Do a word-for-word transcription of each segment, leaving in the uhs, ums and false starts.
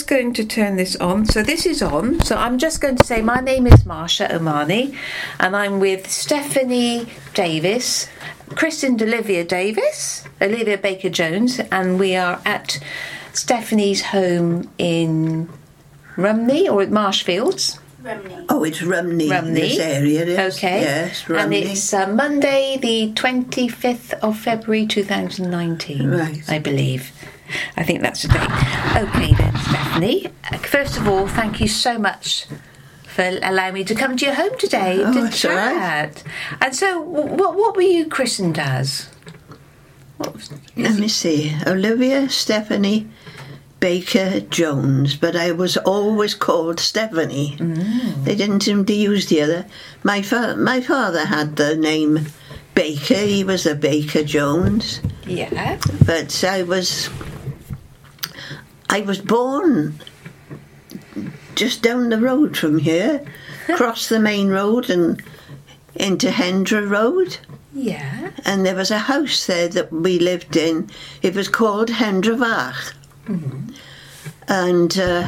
just going to turn this on. So this is on. So I'm just going to say my name is Marsha Omani, and I'm with Stephanie Davis, Chris and Olivia Davis, Olivia Baker-Jones, and we are at Stephanie's home in Rumney or at Marshfields. Rumney. Oh, it's Rumney, Rumney. This area is. Okay. Yes, Rumney. And it's uh, Monday the twenty-fifth of February two thousand nineteen, right. I believe. I think that's the date. Okay then, Stephanie. First of all, thank you so much for allowing me to come to your home today oh, to chat. Right. And so, what what were you christened as? What was, Let me see. Olivia Stephanie Baker-Jones, but I was always called Stephanie. Mm. They didn't seem to use the other. My, fa- my father had the name Baker. He was a Baker-Jones. Yeah. But I was... I was born just down the road from here, across the main road and into Hendra Road. Yeah. And there was a house there that we lived in. It was called Hendra Vach. Mm-hmm. And uh,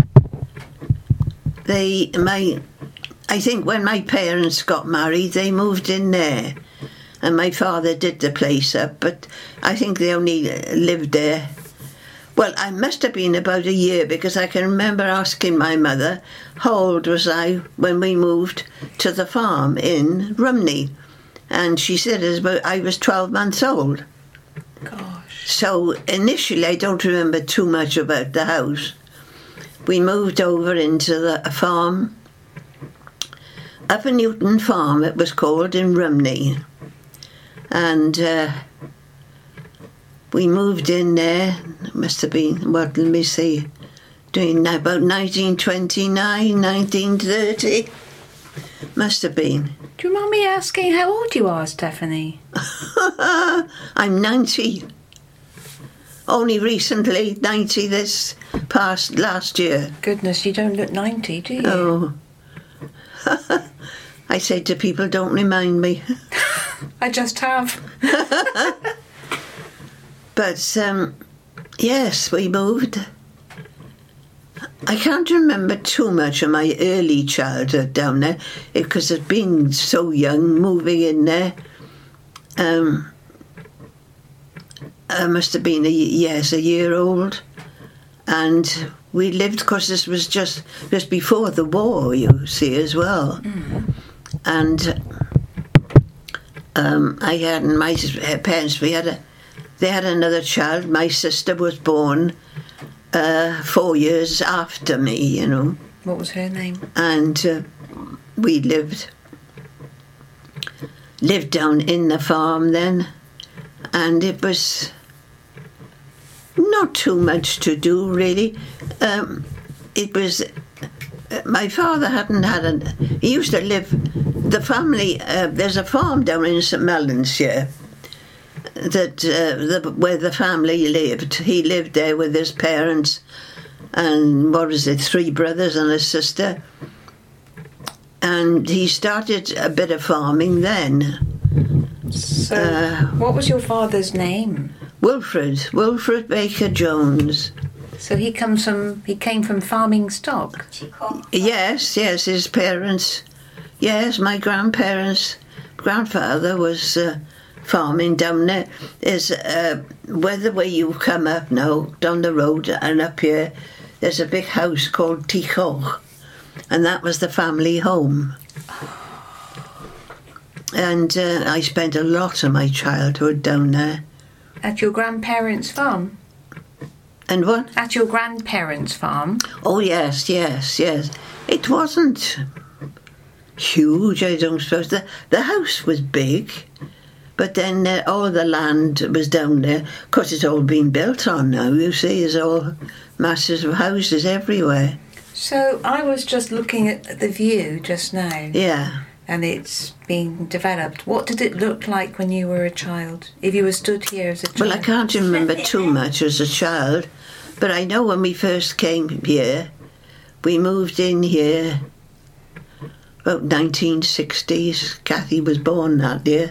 they, my, I think when my parents got married, they moved in there. And my father did the place up, but I think they only lived there. Well, I must have been about a year, because I can remember asking my mother, how old was I when we moved to the farm in Rumney? And she said it was about, I was twelve months old. Gosh. So initially I don't remember too much about the house. We moved over into the farm, Upper Newton Farm it was called, in Rumney. And uh, we moved in there, it must have been, what, let me see, doing about nineteen twenty-nine, nineteen thirty, must have been. Do you mind me asking how old you are, Stephanie? I'm ninety. Only recently, ninety this past last year. Goodness, you don't look ninety, do you? Oh. I say to people, don't remind me. I just have. But, um, yes, we moved. I can't remember too much of my early childhood down there, because I'd been so young moving in there. Um, I must have been, a, yes, a year old. And we lived, because this was just, just before the war, you see, as well. Mm. And um, I had, my parents, we had a, they had another child. My sister was born uh, four years after me, you know. What was her name? And uh, we lived lived down in the farm then, and it was not too much to do, really. Um, it was... My father hadn't had a... He used to live... The family... Uh, there's a farm down in St Mellons here that uh, the, where the family lived. He lived there with his parents and, what is it, three brothers and a sister. And he started a bit of farming then. So, uh, what was your father's name? Wilfred. Wilfred Baker-Jones. So he comes from... He came from farming stock? Yes, yes, his parents... Yes, my grandparents... Grandfather was... Uh, farming down there is uh, where the way you come up now down the road and up here there's a big house called Tichoch, and that was the family home. And uh, I spent a lot of my childhood down there. At your grandparents' farm? And what? At your grandparents' farm? Oh yes, yes, yes. It wasn't huge, I don't suppose. The, the house was big. But then uh, all the land was down there, because it's all been built on now, you see, there's all masses of houses everywhere. So I was just looking at the view just now. Yeah. And it's been developed. What did it look like when you were a child, if you were stood here as a child? Well, I can't remember too much as a child, but I know when we first came here, we moved in here about nineteen sixties. Kathy was born that year.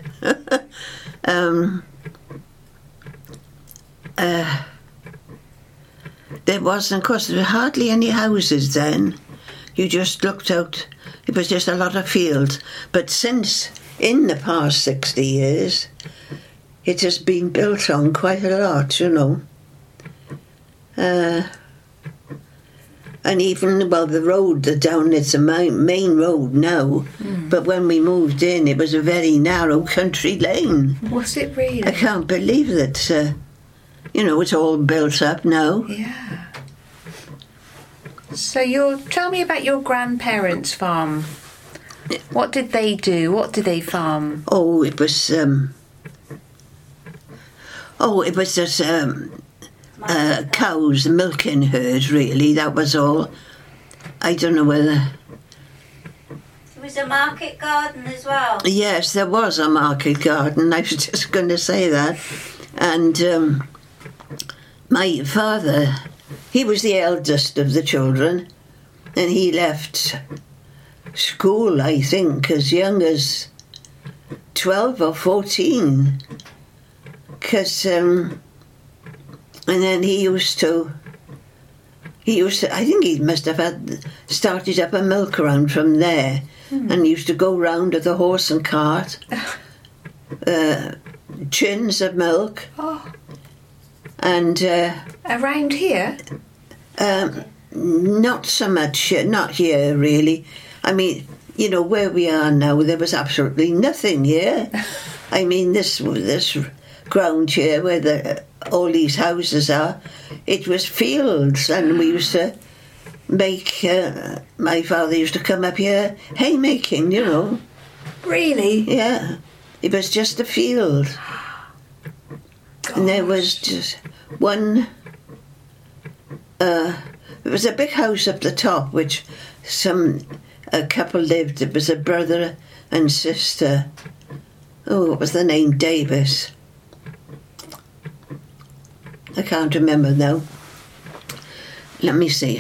um, uh, there wasn't, of course, there were hardly any houses then. You just looked out. It was just a lot of fields. But since, in the past sixty years, it has been built on quite a lot, you know. Uh, and even, well, the road the down, it's a main, main road now. Mm. But when we moved in, it was a very narrow country lane. Was it really? I can't believe that, uh, you know, it's all built up now. Yeah. So you're, tell me about your grandparents' farm. What did they do? What did they farm? Oh, it was, um, oh, it was just um, uh, cows, milking herd, really, that was all. I don't know whether... There was a market garden as well. Yes, there was a market garden, I was just going to say that. And um, my father... He was the eldest of the children, and he left school, I think, as young as twelve or fourteen. Because, um, and then he used to, he used to, I think he must have had, started up a milk round from there, mm. and used to go round with a horse and cart, uh, chins of milk. Oh. And uh, around here, um, not so much here, not here really. I mean, you know, where we are now, there was absolutely nothing here. I mean, this this ground here where the, all these houses are, it was fields, and we used to make. Uh, my father used to come up here haymaking, you know. Really? Yeah, it was just a field. Gosh. And there was just one, uh, there was a big house up the top, which some, a couple lived. It was a brother and sister. Oh, what was the name? Davis. I can't remember now. Let me see.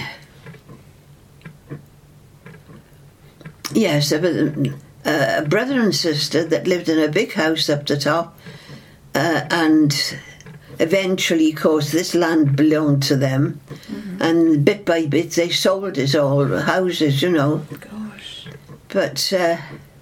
Yes, there was a, a brother and sister that lived in a big house up the top. Uh, and eventually, of course, this land belonged to them. Mm-hmm. And bit by bit, they sold it all, houses, you know. Gosh. But, uh,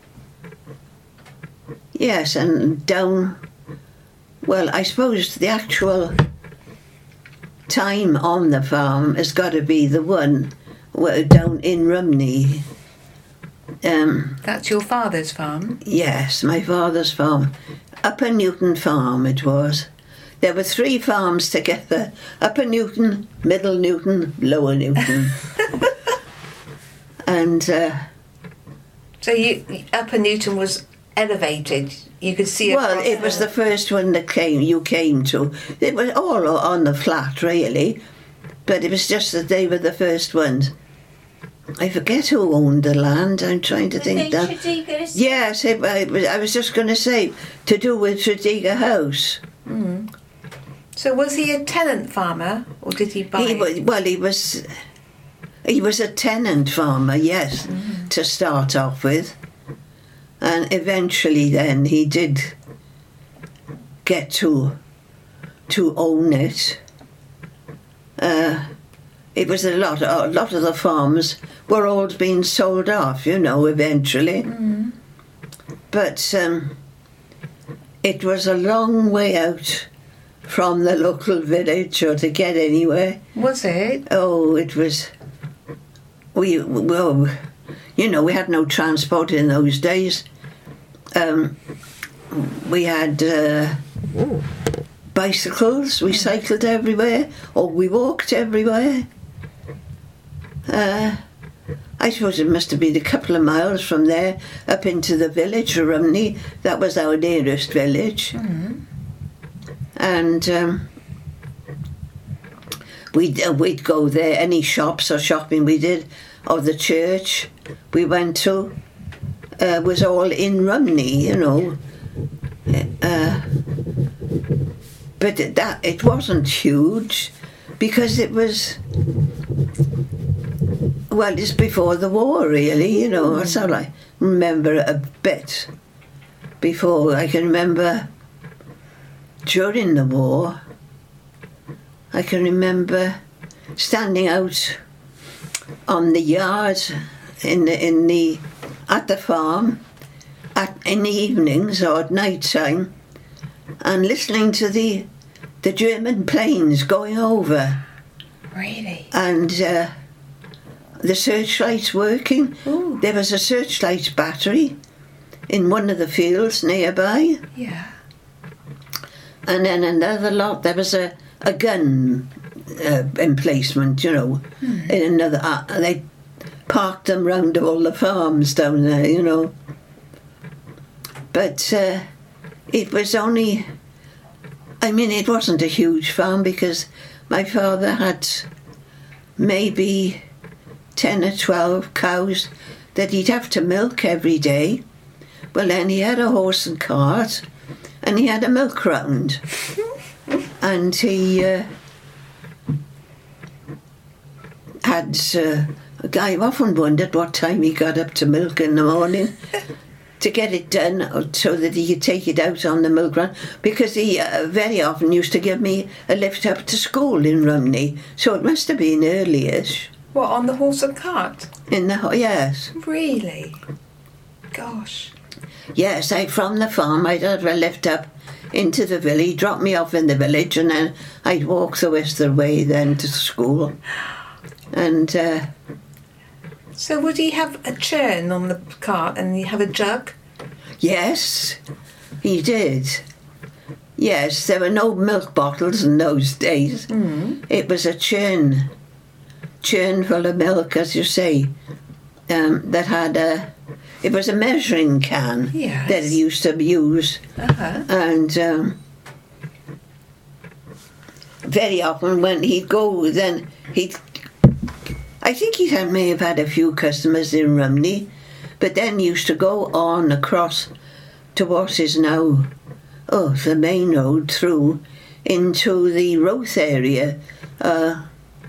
yes, and down, well, I suppose the actual time on the farm has got to be the one down in Rumney. Um, That's your father's farm? Yes, my father's farm. Upper Newton Farm it was. There were three farms together. Upper Newton, Middle Newton, Lower Newton. And... Uh, so you, Upper Newton was elevated? You could see... Well, it was the first one that came. you came to. It was all on the flat, really. But it was just that they were the first ones. I forget who owned the land. I'm trying to was think that. Tredegar's? Yes, it, I, was, I was just going to say to do with Tredegar House. Mm. So was he a tenant farmer, or did he buy? He, well, he was. He was a tenant farmer, yes, mm. to start off with, and eventually, then he did get to to own it. Uh, It was a lot. A lot of the farms were all being sold off, you know, eventually. Mm. But um, it was a long way out from the local village or to get anywhere. Was it? Oh, it was. We well, you know, we had no transport in those days. Um, we had uh, bicycles. We cycled everywhere, or we walked everywhere. Uh, I suppose it must have been a couple of miles from there up into the village of Rumney. That was our nearest village. Mm-hmm. And um, we'd, uh, we'd go there, any shops or shopping we did, or the church we went to, uh, was all in Rumney, you know. Uh, but that it wasn't huge, because it was... Well, it's before the war, really, you know. That's all I remember a bit. Before, I can remember during the war, I can remember standing out on the yard in the, in the at the farm at in the evenings or at night time, and listening to the the German planes going over. Really? And uh, the searchlights working. Ooh. There was a searchlight battery in one of the fields nearby, Yeah. and then another lot. There was a a gun uh, emplacement, you know, Hmm. in another. Uh, they parked them round all the farms down there, you know. But uh, it was only. I mean, it wasn't a huge farm because my father had maybe ten or twelve cows that he'd have to milk every day. Well, then he had a horse and cart, and he had a milk round. And he uh, had... Uh, I often wondered what time he got up to milk in the morning to get it done so that he could take it out on the milk run, because he uh, very often used to give me a lift up to school in Rumney, so it must have been early-ish. What, on the horse and cart? In the... Yes. Really? Gosh. Yes, I, from the farm, I'd have a lift up into the village, drop me off in the village, and then I'd walk the rest of the way then to school. And, uh... So would he have a churn on the cart and he have a jug? yes, he did. Yes, there were no milk bottles in those days. Mm. It was a churn, churn full of milk, as you say, um, that had a... It was a measuring can Yes. that he used to use. Uh-huh. And um, very often when he'd go, then he'd... I think he had, may have had a few customers in Rumney, but then used to go on across to what is now, oh, the main road through into the Roath area. Uh,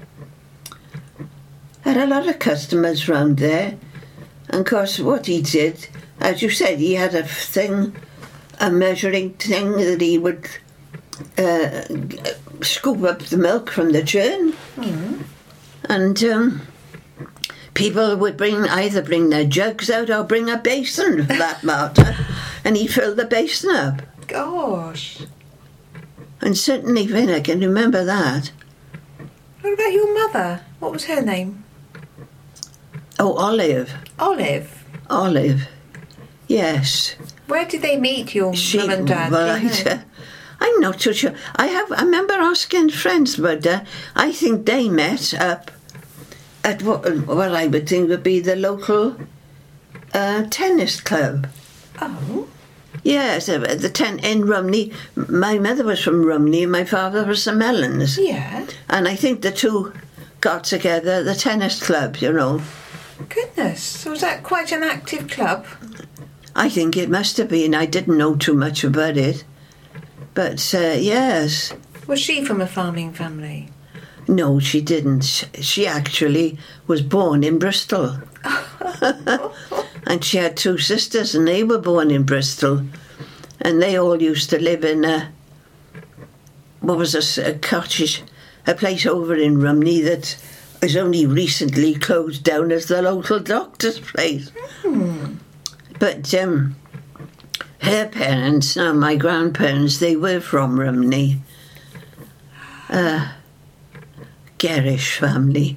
had a lot of customers round there. And of course, what he did, as you said, he had a thing, a measuring thing that he would uh, scoop up the milk from the churn. Mm. And um, people would bring either bring their jugs out or bring a basin for that matter, and he'd fill the basin up. Gosh. And certainly, Vin, I can remember that. What about your mother? What was her name? Oh, Olive. Olive. Olive. Yes. Where did they meet, your She, mum and dad? well, Do you I, know? uh, I'm not too sure. I have. I remember asking friends, but uh, I think they met up at what, what I would think would be the local uh, tennis club. Oh. Yes, uh, the ten in Rumney. My mother was from Rumney, and my father was from Mellons. Yeah. And I think the two got together at the tennis club. You know, Goodness. So was that quite an active club? I think it must have been. I didn't know too much about it, but uh, yes. Was she from a farming family? No, she didn't. She actually was born in Bristol. And she had two sisters, and they were born in Bristol. And they all used to live in a... What was this? A cottage, a place over in Rumney that is only recently closed down as the local doctor's place. Hmm. But um, her parents, now my grandparents, they were from Rumney. Uh, Garish family.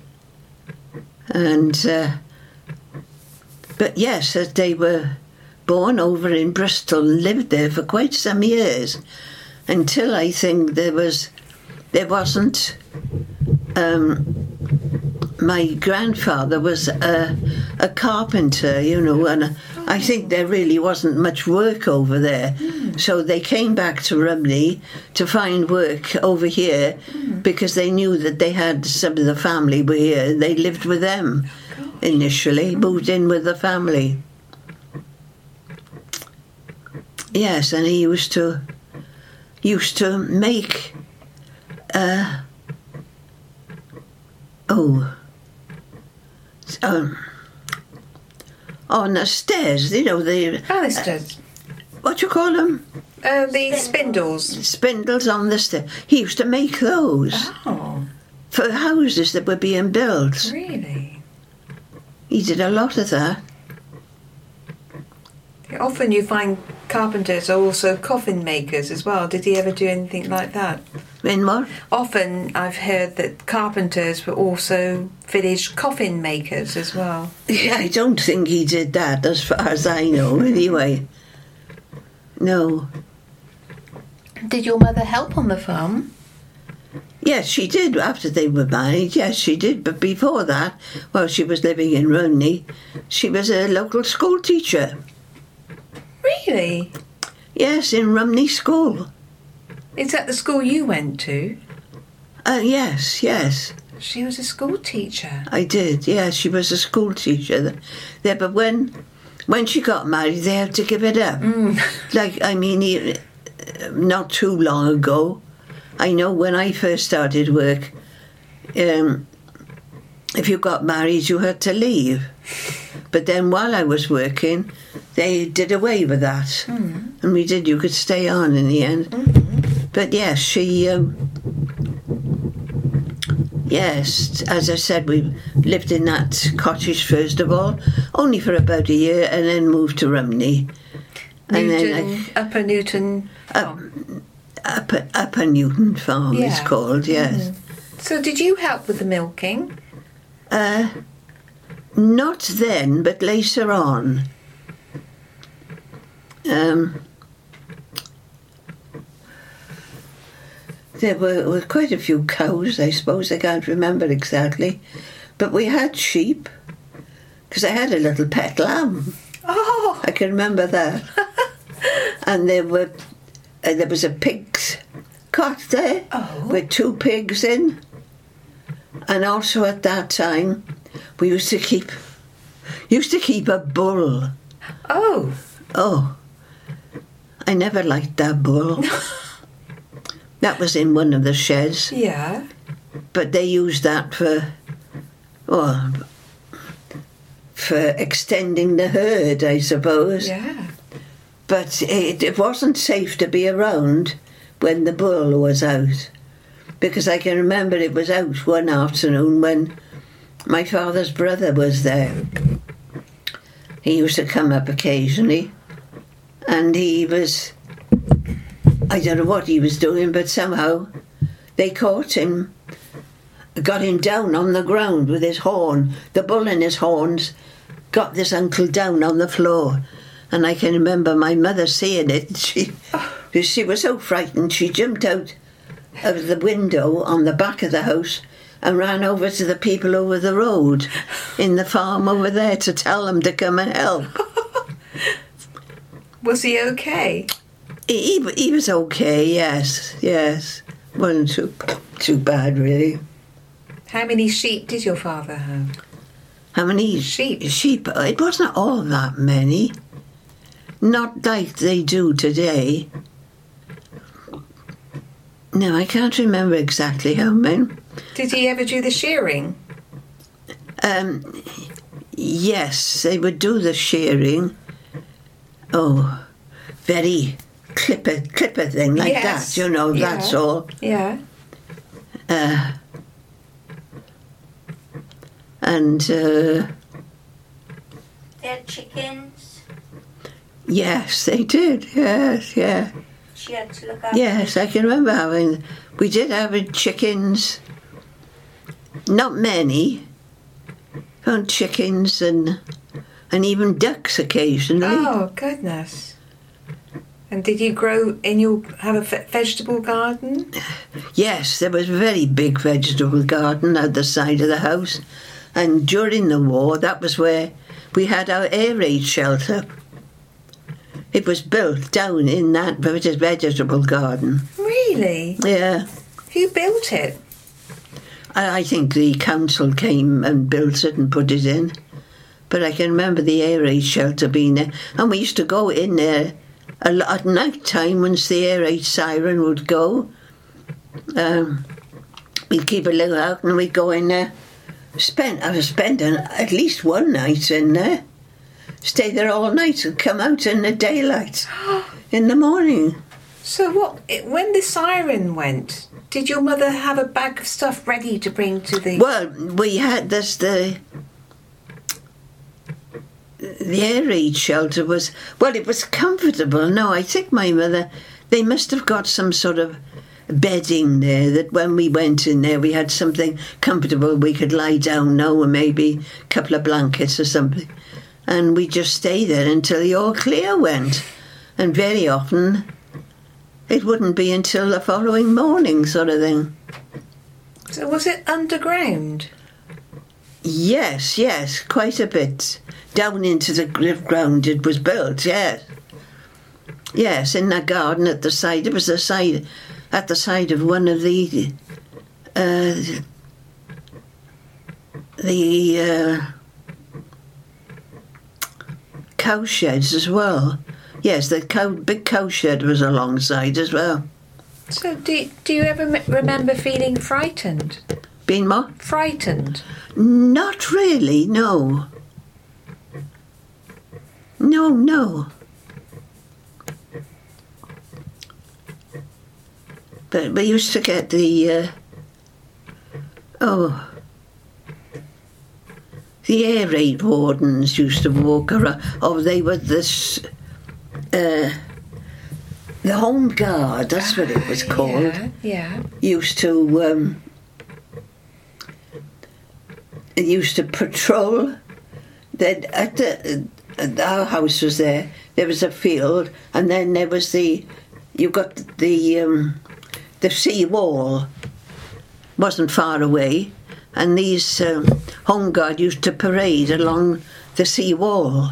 And... Uh, But yes, that they were born over in Bristol and lived there for quite some years, until I think there was, there wasn't. Um, my grandfather was a, a carpenter, you know, and I think there really wasn't much work over there. Mm. So they came back to Rumney to find work over here mm. because they knew that they had some of the family were here. They lived with them. Initially, moved in with the family. Yes, and he used to used to make uh, oh um, on the stairs, you know, the Balusters. Uh, what you call them? Uh, the spindles. Spindles on the stairs. He used to make those. Oh. for houses that were being built. Really? He did a lot of that. Often you find carpenters are also coffin makers as well. Did he ever do anything like that? In what? Often I've heard that carpenters were also village coffin makers as well. Yeah, I don't think he did that, as far as I know, anyway. No. Did your mother help on the farm? Yes, she did after they were married. Yes, she did. But before that, while she was living in Rumney, she was a local school teacher. Really? Yes, in Rumney School. Is that the school you went to? Uh, yes, yes. She was a school teacher. I did, yes. She was a school teacher there. But when when she got married, they had to give it up. Mm. Like, I mean, he, not too long ago, I know when I first started work, um, if you got married, you had to leave. But then while I was working, they did away with that. Mm. And we did, you could stay on in the end. Mm-hmm. But yes, she, um, yes, as I said, we lived in that cottage first of all, only for about a year, and then moved to Rumney. And Newton, then I, Upper Newton uh, Farm. Upper, Upper Newton Farm Yeah. it's called, yes. Mm. So did you help with the milking? Uh, not then, but later on. Um, there were, were quite a few cows, I suppose. I can't remember exactly. But we had sheep, because I had a little pet lamb. Oh! I can remember that. And there were uh, there was a pig's cot there Oh. with two pigs in. And also at that time, we used to keep used to keep a bull. Oh! Oh, I never liked that bull. That was in one of the sheds, Yeah. but they used that for, oh, for extending the herd, I suppose. Yeah. But it, it wasn't safe to be around when the bull was out, because I can remember it was out one afternoon when my father's brother was there. He used to come up occasionally, and he was, I don't know what he was doing, but somehow they caught him, got him down on the ground with his horn. The bull in his horns got this uncle down on the floor. And I can remember my mother seeing it. She, she was so frightened, she jumped out of the window on the back of the house and ran over to the people over the road in the farm over there to tell them to come and help. Was he okay? He, he, he was okay, yes, yes. Wasn't too, too bad, really. How many sheep did your father have? How many Sheep. Sheep. It wasn't all that many. Not like they do today. No, I can't remember exactly how many. Did he ever do the shearing? Um, yes, they would do the shearing. Oh, very clipper, clipper thing like Yes. that, you know, Yeah. that's all. Yeah. Uh, and, uh, They had chickens. yes, they did, yes, yeah. She had to look after. Yes, I can remember having, we did have chickens, not many, found chickens and and even ducks occasionally. Oh, goodness. And did you grow in your, have a ve- vegetable garden? Yes, there was a very big vegetable garden at the side of the house, and during the war, that was where we had our air raid shelter. It was built down in that vegetable garden. Really? Yeah. Who built it? I I think the council came and built it and put it in. But I can remember the air raid shelter being there. And we used to go in there a lot at night time once the air raid siren would go. Um, we'd keep a little out and we'd go in there. Spent, I was spending at least one night in there. Stay there all night and come out in the daylight in the morning. So what, it- when the siren went, did your mother have a bag of stuff ready to bring to the... Well, we had this, the... The air raid shelter was... Well, it was comfortable. No, I think my mother... They must have got some sort of bedding there, that when we went in there we had something comfortable we could lie down now, or maybe a couple of blankets or something, and we just stay there until the all clear went. And very often it wouldn't be until the following morning, sort of thing. So was it underground? Yes, yes, quite a bit down into the ground it was built. Yes, yes, in the garden at the side. It was the side at the side of one of the uh, the uh, cow sheds as well. Yes, the cow, big cow shed was alongside as well. So do, do you ever m- remember feeling frightened? Being more? Frightened? Not really, no. No, no. But we used to get the, uh, oh, the air raid wardens used to walk around. Oh, they were this, uh, the Home Guard, that's what it was called. Yeah, yeah. Used to, um, used to patrol. Then at the, uh, our house was there, there was a field, and then there was the, you got the, um, the sea wall wasn't far away, and these um, Home Guard used to parade along the sea wall.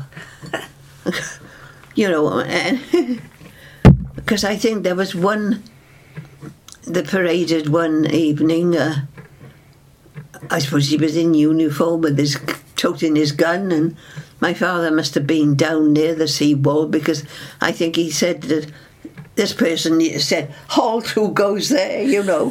You know, because I think there was one, they paraded one evening, uh, I suppose he was in uniform with his, toting his gun, and my father must have been down near the sea wall, because I think he said that this person said, halt, who goes there, you know.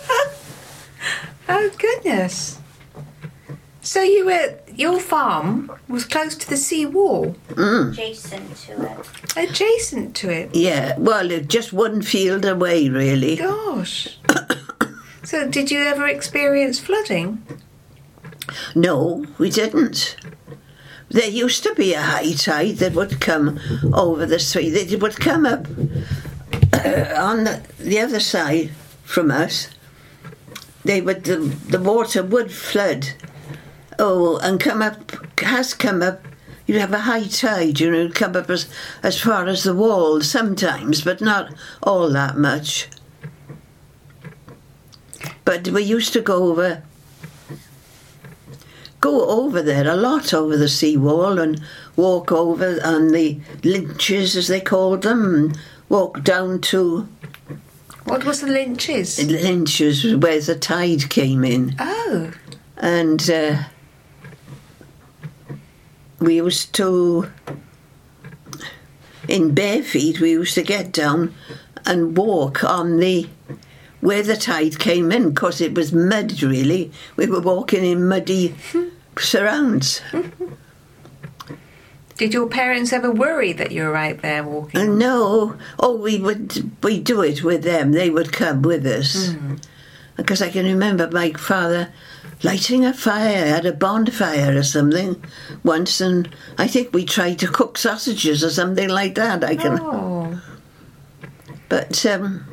Oh, goodness. So you were, your farm was close to the sea wall? Mm. Adjacent to it. Adjacent to it? Yeah, well, just one field away, really. Gosh. So did you ever experience flooding? No, we didn't. There used to be a high tide that would come over the street. It would come up uh, on the, the other side from us. They would the, the water would flood. Oh, and come up, has come up. You'd have a high tide, you know, it'd come up as, as far as the wall sometimes, but not all that much. But we used to go over... go over there a lot, over the seawall, and walk over on the lynches, as they called them, and walk down to... What was the lynches? The lynches, where the tide came in. Oh. And uh, we used to, in bare feet, we used to get down and walk on the... where the tide came in, because it was mud, really. We were walking in muddy surrounds. Did your parents ever worry that you were out there walking? Uh, no. Oh, we would we do it with them. They would come with us. Mm. Because I can remember my father lighting a fire, had a bonfire or something once, and I think we tried to cook sausages or something like that. I can. Oh. But, um...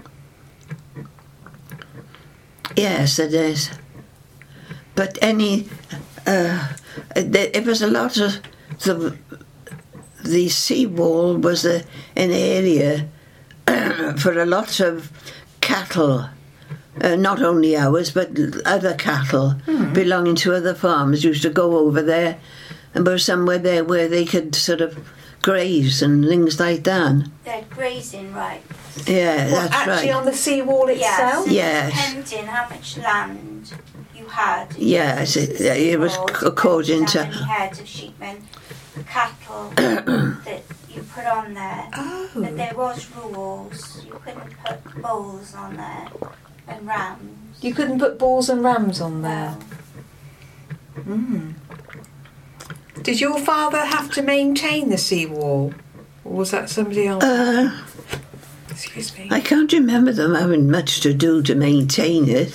yes, it is. But any... Uh, there, it was a lot of... The, the seawall was a, an area for a lot of cattle, uh, not only ours, but other cattle mm. belonging to other farms used to go over there, and there was somewhere there where they could sort of graze and things like that. They're grazing rights. Yeah, well, that's actually right. Actually on the seawall itself? Yes. Yes. Depending how much land you had. Yes, it, it was according to... how many heads of sheepmen, cattle that you put on there. Oh. But there was rules. You couldn't put bulls on there and rams. You couldn't put bulls and rams on there? No. Mm. Did your father have to maintain the seawall? Or was that somebody else? Uh, Excuse me. I can't remember them having much to do to maintain it.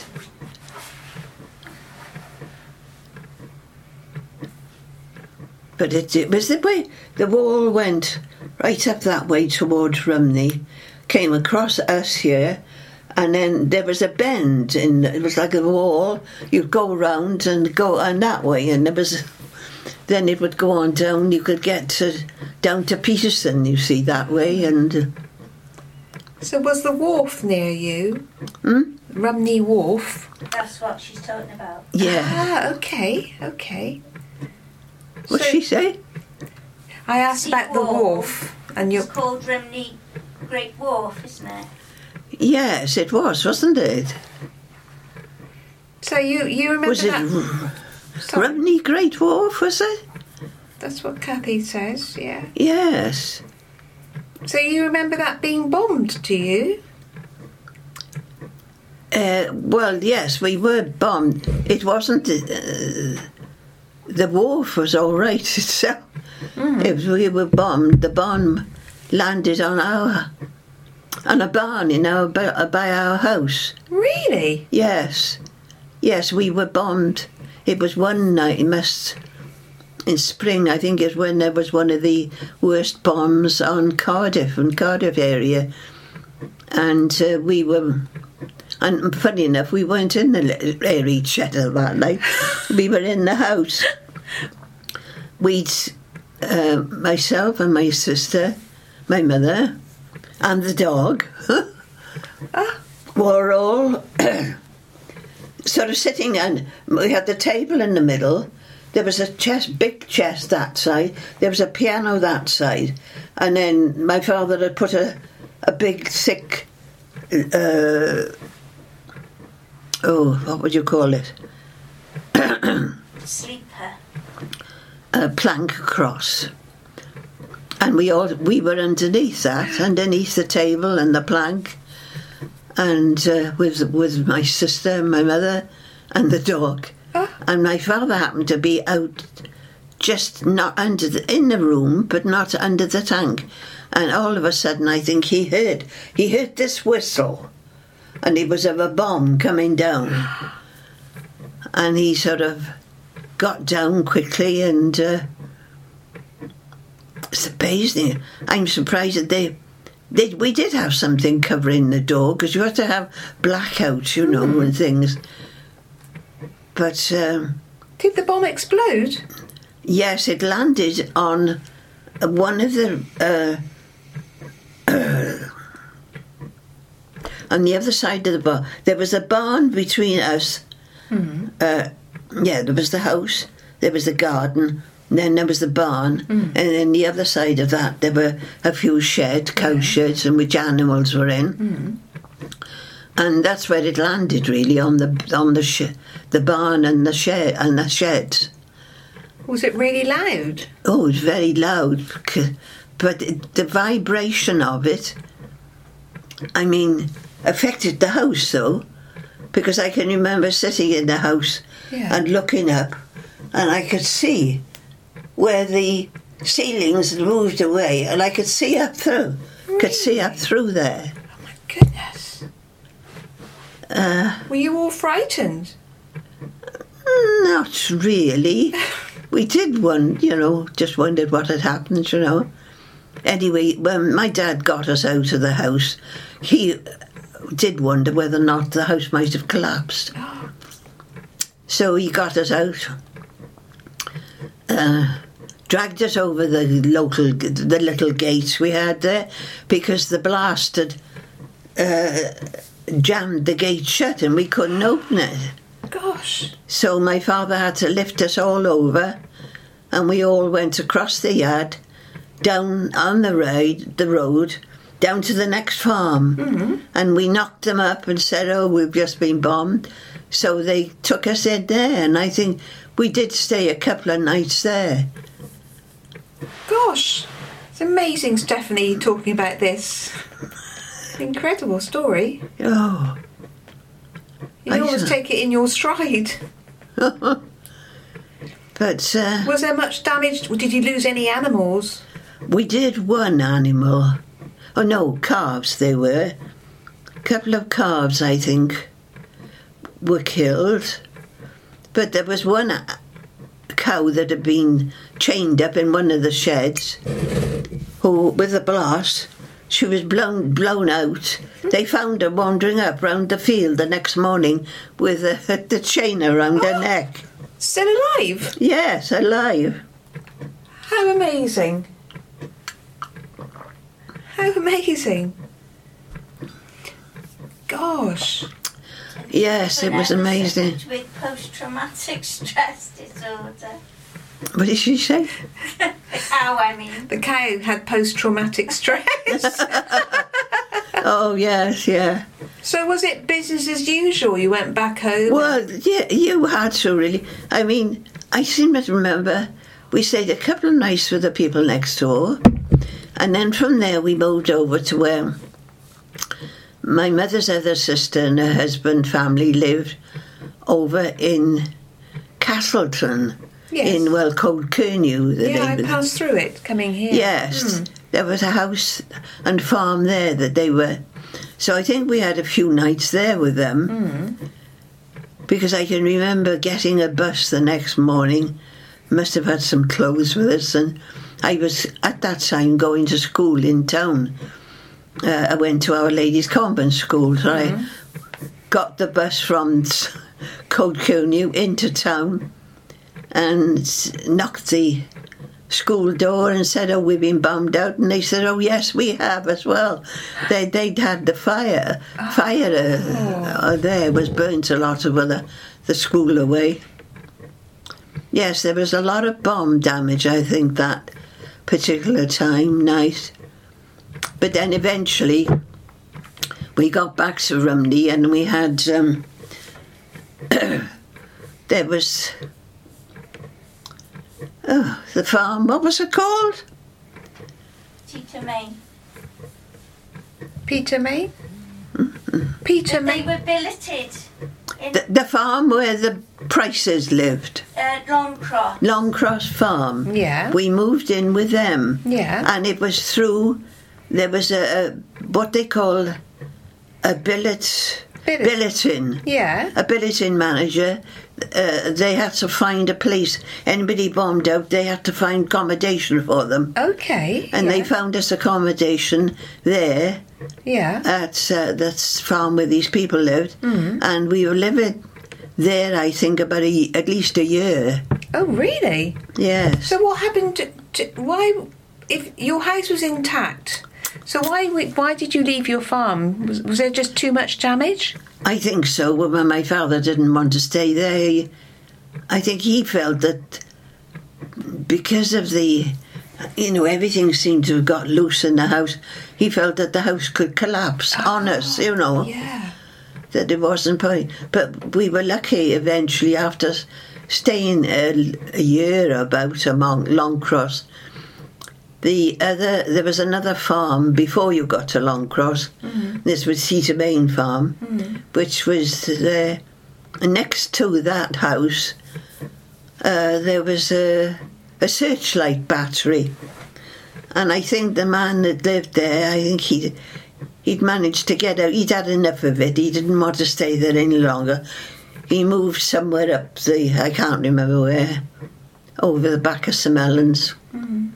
But it, it was the way the wall went right up that way towards Rumney, came across us here, and then there was a bend, and it was like a wall. You'd go round and go on that way, and there was. Then it would go on down. You could get to, down to Peterson, you see, that way, and. So was the wharf near you? Hmm? Rumney Wharf? That's what she's talking about. Yeah. Ah, okay, okay. What'd So- she say? I asked Sea about the Wharf. wharf, and It's you're... called Rumney Great Wharf, isn't it? Yes, it was, wasn't it? So you, you remember Was it that? R- Sorry, Rumney Great Wharf, was it? that's what Kathy says, yeah. Yes. So you remember that being bombed, do you? Uh, well, yes, we were bombed. It wasn't... Uh, the wharf was all right itself. Mm. If we were bombed, the bomb landed on our... on a barn in our, by our house. Really? Yes. Yes, we were bombed. It was one night, it must... in spring, I think it's when there was one of the worst bombs on Cardiff, in Cardiff area. And uh, we were... And funny enough, we weren't in the airy shed that night. We were in the house. We'd... Uh, myself and my sister, my mother, and the dog were all sort of sitting, and we had the table in the middle. There was a chest, big chest that side. There was a piano that side, and then my father had put a a big thick uh, oh, what would you call it? Sleeper. A plank across, and we all we were underneath that, underneath the table and the plank, and uh, with with my sister, my mother, and the dog. Oh. And my father happened to be out, just not under the, in the room, but not under the tank. And all of a sudden, I think he heard he heard this whistle, and it was of a bomb coming down. And he sort of got down quickly, and uh, it's amazing. I'm surprised that they, they we did have something covering the door, because you had to have blackouts, you know, mm. and things. But um, did the bomb explode? Yes, it landed on one of the uh, uh, on the other side of the barn. There was a barn between us. Mm-hmm. Uh, yeah, there was the house, there was the garden, and then there was the barn, mm. and then the other side of that there were a few sheds, cow yeah. sheds, in which animals were in. Mm. And that's where it landed, really, on the on the sh- the barn and the shed and the sheds. Was it really loud? Oh, it was very loud, but it, the vibration of it, I mean, affected the house though, because I can remember sitting in the house yeah. and looking up, and I could see where the ceilings moved away, and I could see up through, really? could see up through there. Oh my goodness! Uh, Were you all frightened? Not really. We did one, you know, just wondered what had happened, you know. Anyway, when my dad got us out of the house, he did wonder whether or not the house might have collapsed. So he got us out, uh, dragged us over the local, the little gates we had there, because the blast had uh, jammed the gate shut and we couldn't open it. Gosh. So my father had to lift us all over, and we all went across the yard, down on the road, the road, down to the next farm. Mm-hmm. And we knocked them up and said, oh, we've just been bombed. So they took us in there, and I think we did stay a couple of nights there. Gosh, it's amazing, Stephanie, talking about this. Incredible story. Oh. You I always take it in your stride. But uh, was there much damage? Did you lose any animals? We did one animal, Oh no, calves they were. A couple of calves, I think, were killed. But there was one cow that had been chained up in one of the sheds, who, with a blast, she was blown blown out. They found her wandering up round the field the next morning with a, the chain around her neck. Still alive? Yes, alive. How amazing. How amazing. Gosh. Yes, it was amazing. With post-traumatic stress disorder. What did she say? The cow, I mean. The cow had post-traumatic stress. Oh, yes, yeah. So was it business as usual? You went back home? Well, yeah, you had to, really. I mean, I seem to remember we stayed a couple of nights with the people next door, and then from there we moved over to where my mother's other sister and her husband family lived over in Castleton. Yes. In, well, Cold Kernew. Yeah, I passed through it coming here. Yes. Mm. There was a house and farm there that they were. So I think we had a few nights there with them. Mm. Because I can remember getting a bus the next morning. Must have had some clothes with us. And I was, at that time, going to school in town. Uh, I went to Our Lady's Convent School. So mm. I got the bus from Cold Kernew into town and knocked the school door and said, oh, we've been bombed out. And they said, oh, yes, we have as well. They, they'd had the fire. Oh. Fire uh, oh. there was burnt a lot of the, the school away. Yes, there was a lot of bomb damage, I think, that particular time, night. But then eventually we got back to Rumney and we had... Um, there was... Oh, the farm, what was it called? Peter May. Peter May? Mm-hmm. Peter May? They were billeted. In the, the farm where the Prices lived. Uh, Longcross. Longcross Farm. Yeah. We moved in with them. Yeah. And it was through, there was a, a what they call a billet... Billet. Billeting. Yeah. A billeting manager. Uh, they had to find a place. Anybody bombed out, they had to find accommodation for them. Okay. And yeah. they found us accommodation there. Yeah. At uh, that farm where these people lived. Mm. And we were living there, I think, about a, at least a year. Oh, really? Yes. So what happened to, to... Why... If your house was intact... So why why did you leave your farm? Was, was there just too much damage? I think so. Well, my father didn't want to stay there. He, I think he felt that because of the, you know, everything seemed to have got loose in the house, he felt that the house could collapse oh, on us, you know. Yeah. That it wasn't point. But we were lucky eventually after staying a, a year about among Longcross. The other, there was another farm before you got to Longcross. Mm-hmm. This was Cedar Main Farm, mm-hmm. which was uh, next to that house. Uh, there was a, a searchlight battery, and I think the man that lived there, I think he he'd managed to get out. He'd had enough of it. He didn't want to stay there any longer. He moved somewhere up the, I can't remember where, over the back of St Mellons. Mm-hmm.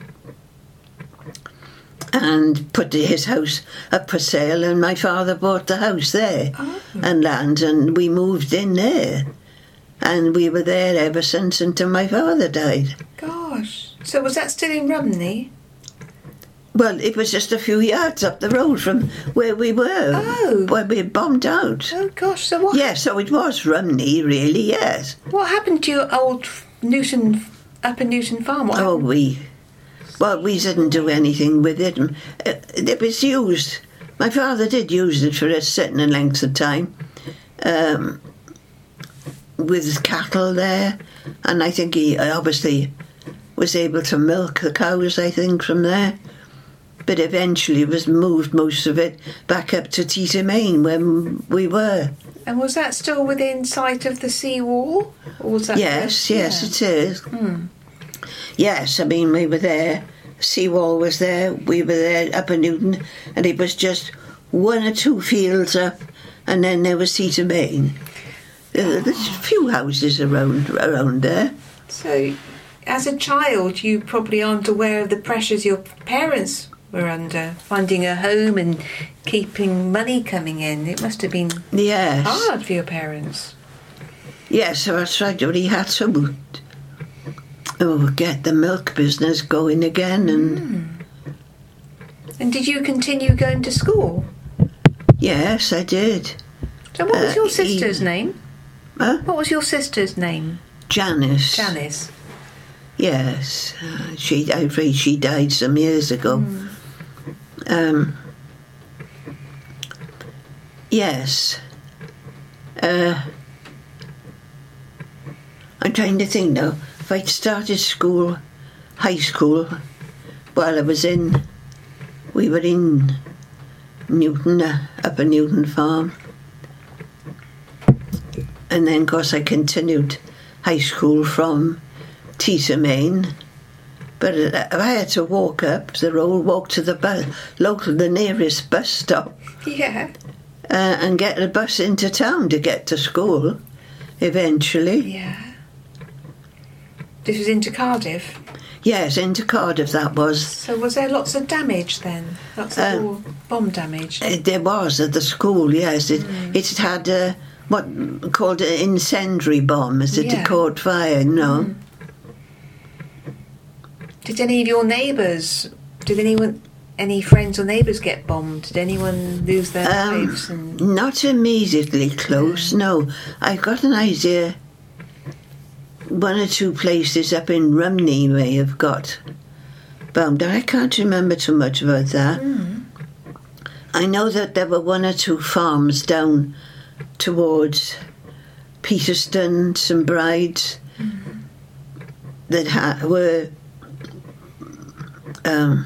And put his house up for sale, and my father bought the house there oh. and land, and we moved in there, and we were there ever since until my father died. Gosh, so was that still in Rumney? Well, it was just a few yards up the road from where we were, oh. where we bombed out. Oh gosh, so what? Yeah, so it was Rumney, really. Yes. What happened to your old Newton, Upper Newton farm? What oh, happened? we. Well, we didn't do anything with it. It was used. My father did use it for a certain length of time um, with cattle there. And I think he obviously was able to milk the cows, I think, from there. But eventually was moved, most of it, back up to Teter Main when we were. And was that still within sight of the seawall? Or was that yes, the, yes, yeah. it is. Hmm. Yes, I mean, we were there seawall was there. We were there up in Newton, and it was just one or two fields up, and then there was Tita Main. There's a few houses around around there. So, as a child, you probably aren't aware of the pressures your parents were under, finding a home and keeping money coming in. It must have been Yes. hard for your parents. Yes, so that's right. We had to oh, get the milk business going again. And Mm. And did you continue going to school? yes, I did. So what was Uh, your sister's he- name? Huh? What was your sister's name? Janice. Janice. Yes. Uh, she, I'm afraid she died some years ago. Um, yes. Uh, I'm trying to think now. If I'd started school, high school, while I was in, we were in Newton, uh, Upper Newton Farm. And then, of course, I continued high school from Tita Main. But uh, I had to walk up the road, walk to the bus, local, the nearest bus stop, Yeah. uh, and get a bus into town to get to school, eventually. Yeah. This was into Cardiff. Yes, into Cardiff that was. So was there lots of damage then? Lots of Um, war- bomb damage? Uh, there was at the school, yes. It, it had uh, what called an incendiary bomb, as it Yeah. had caught fire, no. Did any of your neighbours, did anyone, any friends or neighbours get bombed? Did anyone lose their Um, lives? And Not immediately close, no. I've got an idea one or two places up in Rumney may have got bombed. I can't remember too much about that. I know that there were one or two farms down towards Peterston, St Brides, that ha- were um,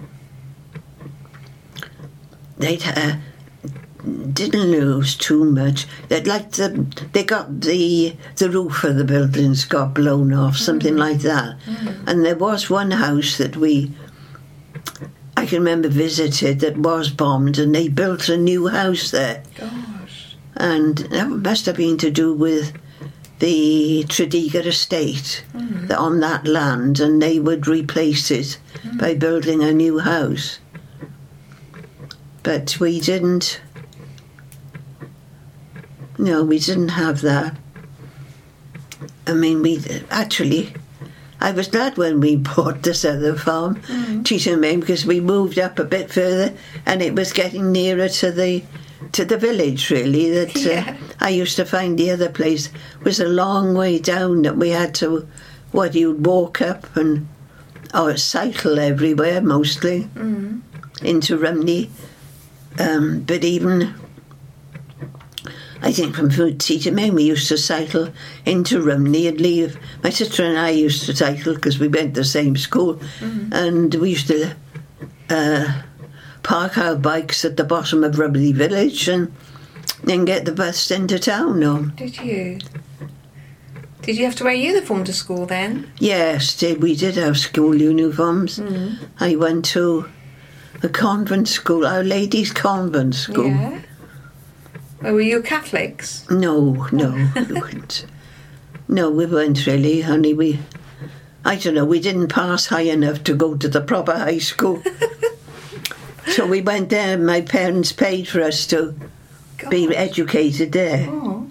they'd uh, didn't lose too much. They'd like the they got the the roof of the buildings got blown off, something like that. And there was one house that we I can remember visited that was bombed, and they built a new house there. gosh. And that must have been to do with the Tredegar estate that on that land, and they would replace it by building a new house. But we didn't. No, we didn't have that. I mean, we actually. I was glad when we bought this other farm, Tita Main, because we moved up a bit further, and it was getting nearer to the to the village. Really, that Yeah. uh, I used to find the other place was a long way down. That we had to, what you'd walk up and or cycle everywhere mostly into Rumney. Um, but even, I think from Tita Main we used to cycle into Rumney and leave. My sister and I used to cycle because we went to the same school, and we used to uh, park our bikes at the bottom of Rumney Village and then get the bus into town. No. Did you? Did you have to wear a uniform to school then? Yes, did- we did have school uniforms. I went to a convent school, Our Lady's Convent School. Yeah. Oh, were you Catholics? No, no, we weren't. No, we weren't really, honey. We, I don't know, we didn't pass high enough to go to the proper high school. So we went there, my parents paid for us to be Gosh. educated there. Oh.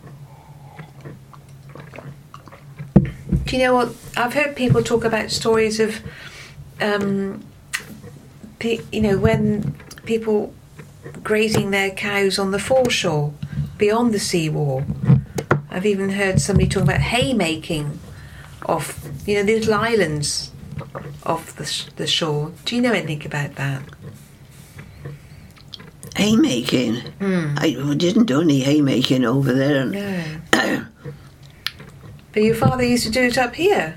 Do you know what? I've heard people talk about stories of, um, pe- you know, when people grazing their cows on the foreshore beyond the seawall. I've even heard somebody talk about haymaking off, you know, the little islands off the, sh- the shore. Do you know anything about that? Haymaking. I didn't do any haymaking over there. No. But your father used to do it up here.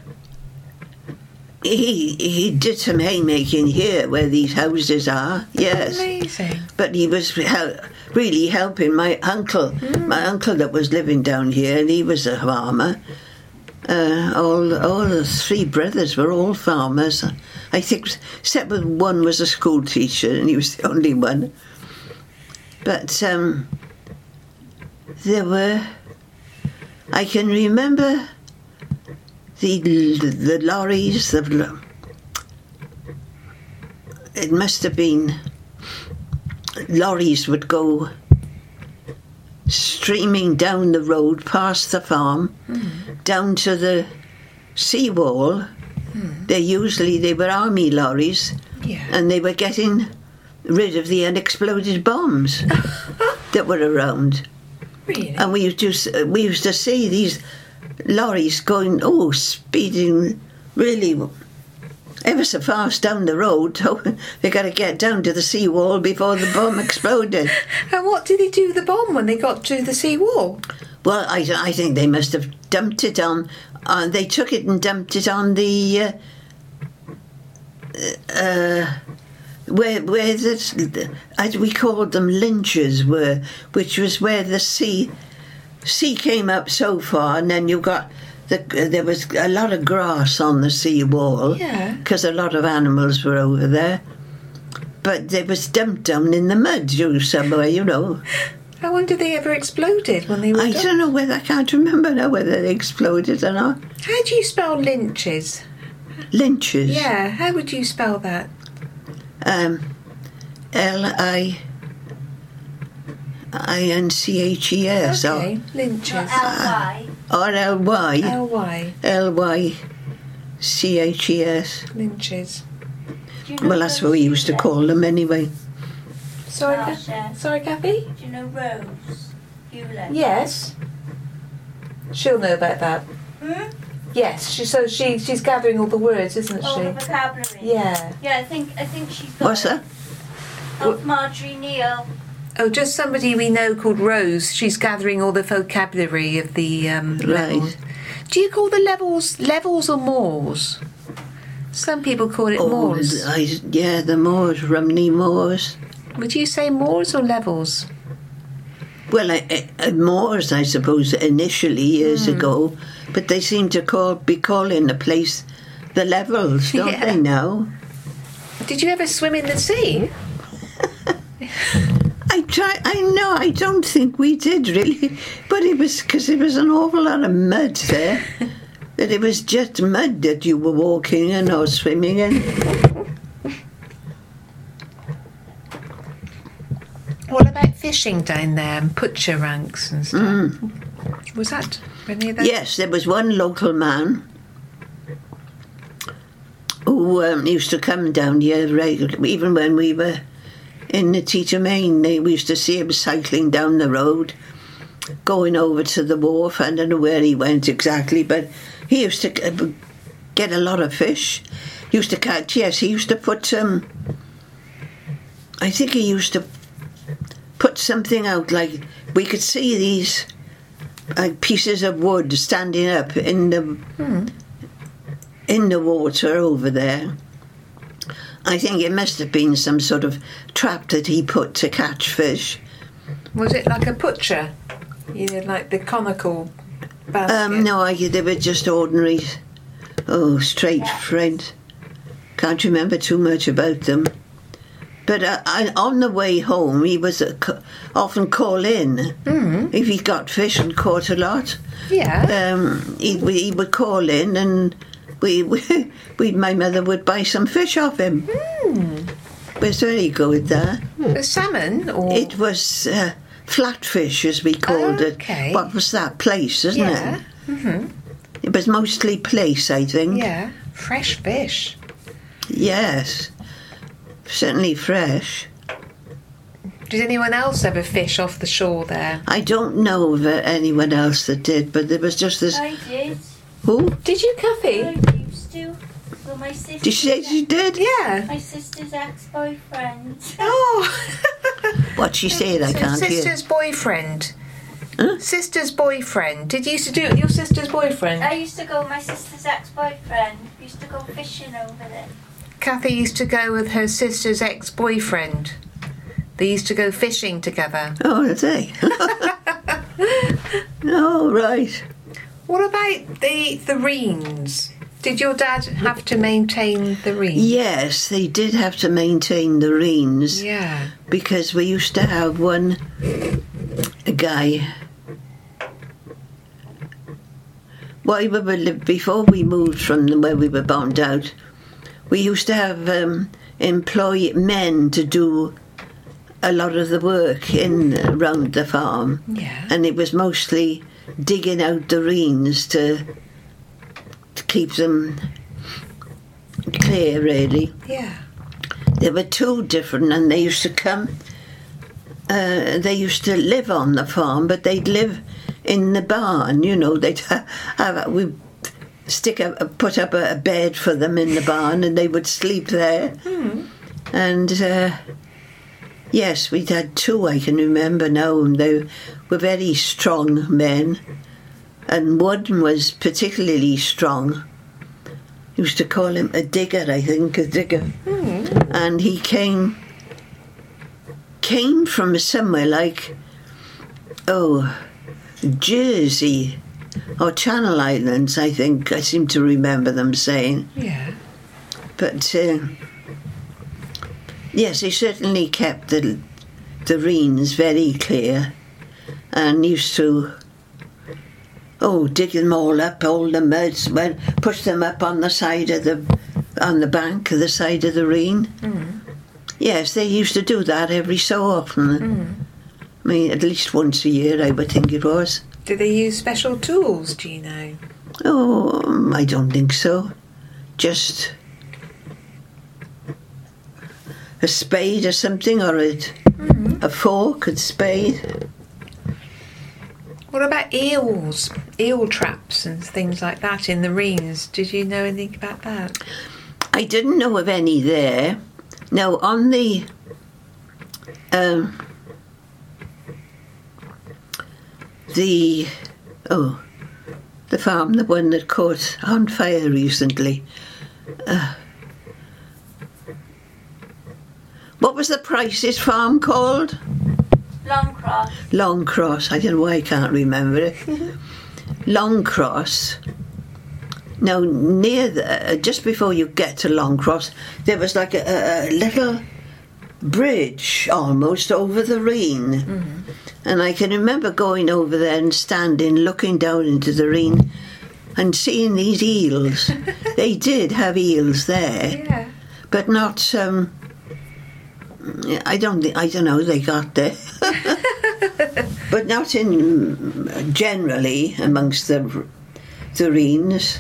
He he did some haymaking here where these houses are, yes. Amazing. But he was hel- really helping my uncle, my uncle that was living down here, and he was a farmer. uh, all all the three brothers were all farmers. I think, except one was a school teacher, and he was the only one. But um, there were. I can remember the the lorries. The it must have been lorries would go streaming down the road past the farm, mm. down to the seawall. Mm. They usually they were army lorries, yeah. and they were getting rid of the unexploded bombs that were around. Really? And we used to we used to see these lorries going, oh, speeding really ever so fast down the road. So they got to get down to the seawall before the bomb exploded. And what did they do with the bomb when they got to the seawall? Well, I, I think they must have dumped it on. Uh, they took it and dumped it on the uh, uh, where where the as we called them lynches were, which was where the sea sea came up so far, and then you got. The, there was a lot of grass on the sea wall because yeah. a lot of animals were over there, but they was dumped down in the mud you somewhere, you know. I wonder if they ever exploded when they were I done. don't know whether I can't remember now whether they exploded or not. How do you spell lynches? Lynches. Yeah, how would you spell that? Um, L I I N C H E S. Okay, lynches. Not L Y. Or L Y. L Y. L Y C H E S. Lynches. Do you know Well, that's what we used to call them anyway. Sorry, Oh, Ca- sure. sorry, Kathy? Do you know Rose? Hewlett? Yes. She'll know about that. Hmm? Yes, she, so she she's gathering all the words, isn't Oh, she? the vocabulary. Yeah. Yeah, I think I think she's got What's it. that? Oh, Marjorie Neal. Oh, just somebody we know called Rose. She's gathering all the vocabulary of the um, levels. Right. Do you call the levels levels or moors? Some people call it Oh, moors. I, yeah, the moors, Rumney Moors. Would you say moors or levels? Well, I, I, moors, I suppose, initially years Mm. ago, but they seem to call be calling the place the levels, don't Yeah. they now? Did you ever swim in the sea? I try. I know. I don't think we did really, but it was because there was an awful lot of mud there. That it was just mud that you were walking in or swimming in. What about fishing down there and butcher ranks and stuff? Mm. Was that any of that? Yes, there was one local man who um, used to come down here regularly, even when we were in the Teeter Main. They, we used to see him cycling down the road, going over to the wharf. I don't know where he went exactly, but he used to uh, get a lot of fish. He used to catch, yes, he used to put, um, I think he used to put something out, like we could see these uh, pieces of wood standing up in the Hmm. in the water over there. I think it must have been some sort of trap that he put to catch fish. Was it like a butcher? You know, like the conical basket? Um, no, I, they were just ordinary, oh, straight Yeah. Fred. Can't remember too much about them. But uh, I, on the way home, he was uh, c- often call in Mm. if he got fish and caught a lot. Yeah. Um, he, he would call in, and we, we, we, my mother would buy some fish off him. Mm. It was very good there. A salmon or It was uh, flatfish, as we called Okay. it. What was that? Place, isn't yeah. it? Mm-hmm. It was mostly place, I think. Yeah. Fresh fish. Yes. Certainly fresh. Did anyone else ever fish off the shore there? I don't know of uh, anyone else that did, but there was just this. I did. Who? Did you, Kathy? I used to. Well, my sister. Did she say she did? Yeah. My sister's ex-boyfriend. Oh. What she said, I So can't hear. sister's boyfriend. Huh? Sister's boyfriend. Did you used to do it with your sister's boyfriend? I used to go with my sister's ex-boyfriend. We used to go fishing over there. Kathy used to go with her sister's ex-boyfriend. They used to go fishing together. Oh, did they? Oh, right. What about the the Reens? Did your dad have to maintain the Reens? Yes, they did have to maintain the Reens. Yeah. Because we used to have one a guy. While we were li- before we moved from the, where we were bombed out, we used to have um, employ men to do a lot of the work in around the farm. Yeah. And it was mostly digging out the Reens to to keep them clear, really. Yeah. There were two different, and they used to come. Uh, they used to live on the farm, but they'd live in the barn. You know, they'd have, have we stick a put up a, a bed for them in the barn, and they would sleep there. Mm. And uh, yes, we'd had two. I can remember now, and they were very strong men. And one was particularly strong. Used to call him a digger, I think, a digger. Mm. And he came came from somewhere like, oh, Jersey or Channel Islands, I think. I seem to remember them saying. Yeah. But uh, yes, he certainly kept the the Reens very clear, and used to. Oh, dig them all up, all the muds, well, push them up on the side of the, on the bank, the side of the Reen. Mm. Yes, they used to do that every so often. Mm. I mean, at least once a year, I would think it was. Do they use special tools, do you know? Oh, I don't think so. Just a spade or something, or a, Mm. a fork and spade. What about eels? Eel traps and things like that in the Reens. Did you know anything about that? I didn't know of any there. Now, on the um, the oh, the farm, the one that caught on fire recently. Uh, what was the Price's farm called? Longcross. Longcross. I don't know why I can't remember it. Longcross. Now, near the, uh, just before you get to Longcross, there was like a, a little bridge almost over the Reen. Mm-hmm. And I can remember going over there and standing, looking down into the Reen and seeing these eels. They did have eels there, Yeah. but not... Um, I don't think, I don't know, they got there. But not in, generally, amongst the, the Reens.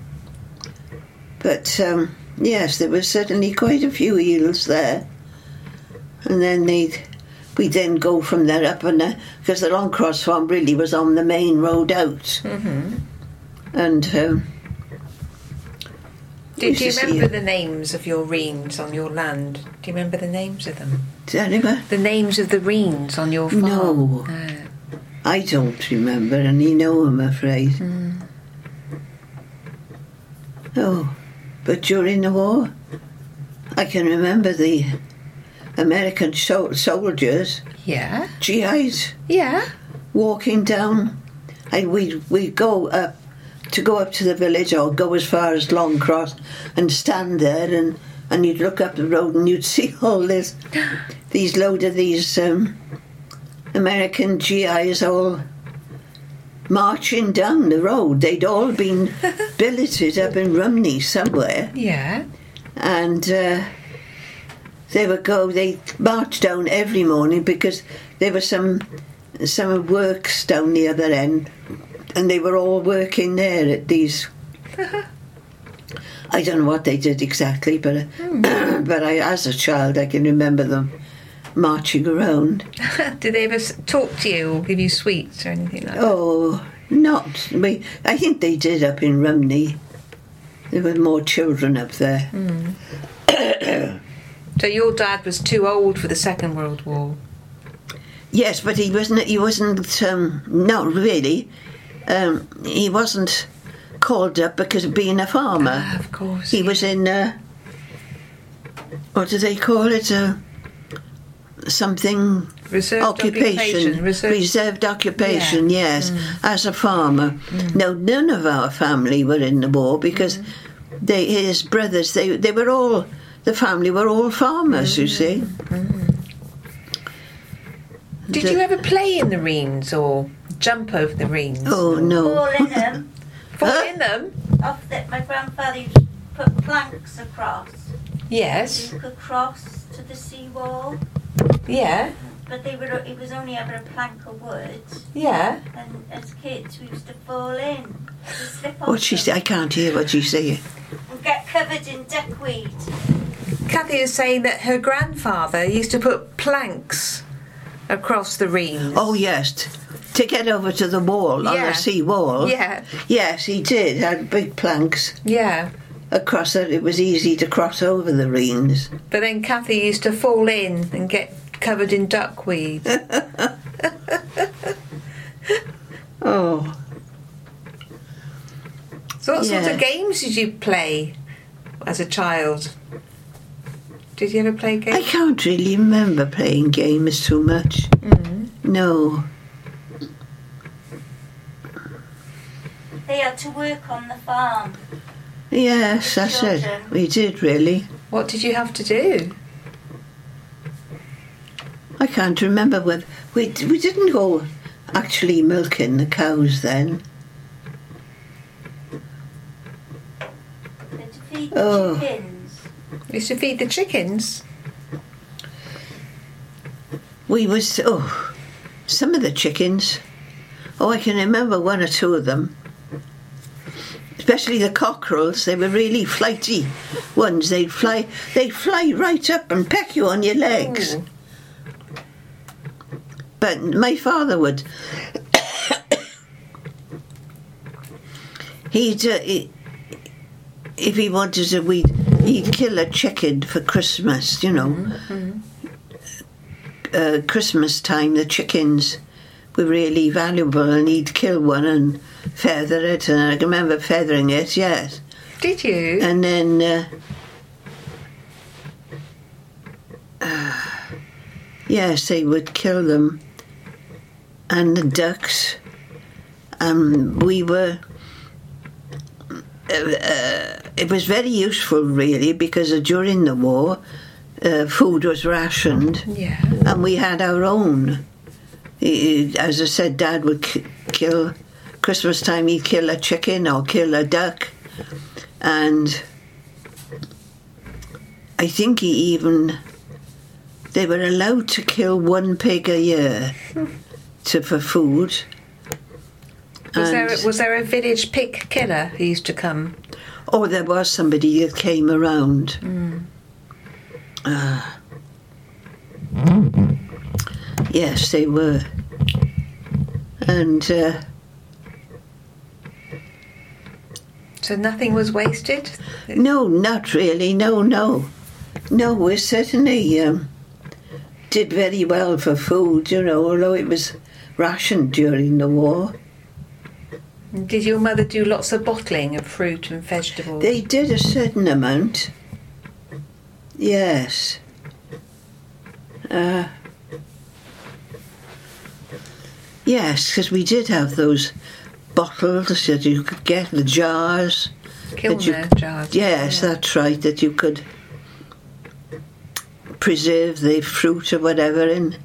But, um, yes, there were certainly quite a few eels there. And then they'd, we'd then go from there up, and because the Longcross farm really was on the main road out. Mm-hmm. And... Um, Did you used to see remember it. the names of your Reens on your land? Do you remember the names of them? Anyway, The names of the Reens on your farm? No. No. I don't remember any, no, I'm afraid. Mm. Oh, but during the war, I can remember the American sol- soldiers, Yeah. G Is, Yeah. walking down. And we'd, we'd go up, to go up to the village, or go as far as Longcross, and stand there, and, and you'd look up the road and you'd see all this, these load of these um, American G Is all marching down the road. They'd all been billeted up in Rumney somewhere, Yeah. and uh, they would go. They marched down every morning because there were some some works down the other end, and they were all working there at these. I don't know what they did exactly, but uh, but I, as a child, I can remember them marching around. Did they ever s- talk to you or give you sweets or anything like that? Oh, not me. I think they did up in Rumney. There were more children up there. Mm. So your dad was too old for the Second World War? Yes, but he wasn't. He wasn't. Um, not really. Um, he wasn't called up because of being a farmer. Ah, of course. He was in. Uh, what do they call it? Uh, something Reserved occupation, occupation. Reserved, reserved occupation, yeah. yes, mm. as a farmer. Mm. No, none of our family were in the war because mm. they, his brothers, they they were all, the family were all farmers, mm. you see. Mm. Did the, you ever play in the reens or jump over the reens? Oh, or? no. Fall in them. Fall huh? in them? Off the, my grandfather used to put planks across. Yes. You could cross to the seawall. Yeah. But they were, it was only ever a plank of wood. Yeah. And as kids, we used to fall in. To slip off What she say? I can't hear what she's saying. And get covered in duckweed. Kathy is saying that her grandfather used to put planks across the reens. Oh, yes. To get over to the wall, yeah. on the sea wall. Yeah. Yes, he did. Had big planks. Yeah. Across it, it was easy to cross over the reens. But then Kathy used to fall in and get covered in duckweed. Oh. So what yeah. sort of games did you play as a child? Did you ever play games? I can't really remember playing games too much. Mm. No. They had to work on the farm. Yes, that's it. We did, really. What did you have to do? I can't remember whether... We, we didn't go actually milking the cows then. They had to feed the Oh. chickens. You used to feed the chickens? We was... Oh, some of the chickens. Oh, I can remember one or two of them. Especially the cockerels, they were really flighty ones. They'd fly, they'd fly right up and peck you on your legs. Ooh. But my father would. he'd, uh, he, if he wanted to, we'd, he'd kill a chicken for Christmas. You know, Mm-hmm. uh, Christmas time, the chickens were really valuable, and he'd kill one and feather it, and I can remember feathering it, yes. Did you? And then uh, uh, yes, they would kill them, and the ducks. Um, we were uh, uh, it was very useful, really, because during the war uh, food was rationed. Yeah. And we had our own. He, as I said, Dad would k- kill, Christmas time he'd kill a chicken or kill a duck. And I think he even, they were allowed to kill one pig a year to, for food. Was And, there, was there a village pig killer who used to come? oh, there was somebody that came around. Mm. Uh, yes, they were. And uh, So nothing was wasted? no, not really. No, no. No, we certainly um, did very well for food, you know, although it was rationed during the war. Did your mother do lots of bottling of fruit and vegetables? They did a certain amount. Yes. Uh, yes, because we did have those bottles that you could get, the jars. Kilner jars. Yes, yeah. that's right, that you could preserve the fruit or whatever in.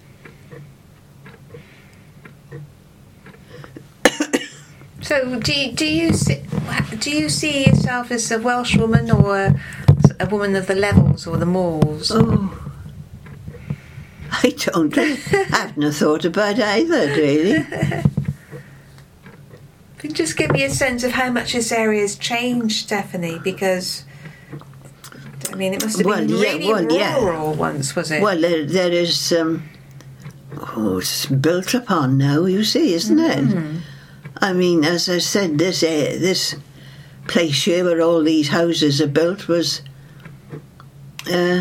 So do you, do you see, do you see yourself as a Welsh woman or a, a woman of the Levels or the Moors? Oh, I don't. I haven't thought about either, really. Can you just give me a sense of how much this area has changed, Stephanie? Because I mean, it must have Well, been yeah, really well, yeah. rural once, was it? Well, there, there is. Um, oh, it's built upon now. You see, isn't Mm. it? I mean, as I said, this uh, this place here where all these houses are built was. Uh,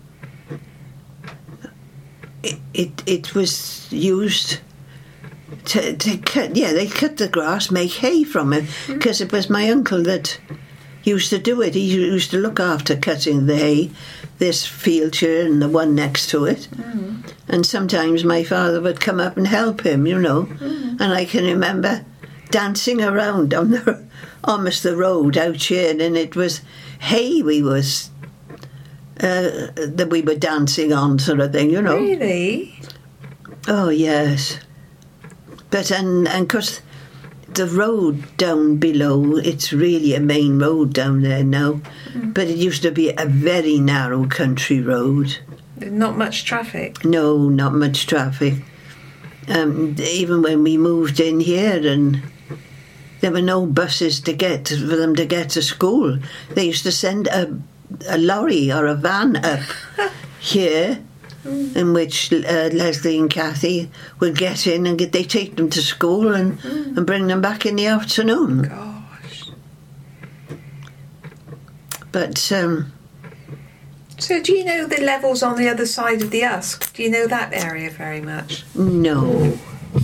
it, it it was used to to cut. Yeah, they cut the grass, make hay from it, because it was my uncle that used to do it. He used to look after cutting the hay, this field here and the one next to it. Mm. And sometimes my father would come up and help him, you know. Mm. And I can remember dancing around on the almost the road out here, and it was hay we was uh, that we were dancing on, sort of thing, you know. Really? Oh yes, but and and because the road down below, it's really a main road down there now, Mm. but it used to be a very narrow country road. Not much traffic. No, not much traffic. Um, even when we moved in here, and there were no buses to get for them to get to school. They used to send a, a lorry or a van up here, Mm. in which uh, Leslie and Kathy would get in and get, they take them to school and, Mm. and bring them back in the afternoon. Gosh. But um, So do you know the levels on the other side of the Usk? Do you know that area very much? no,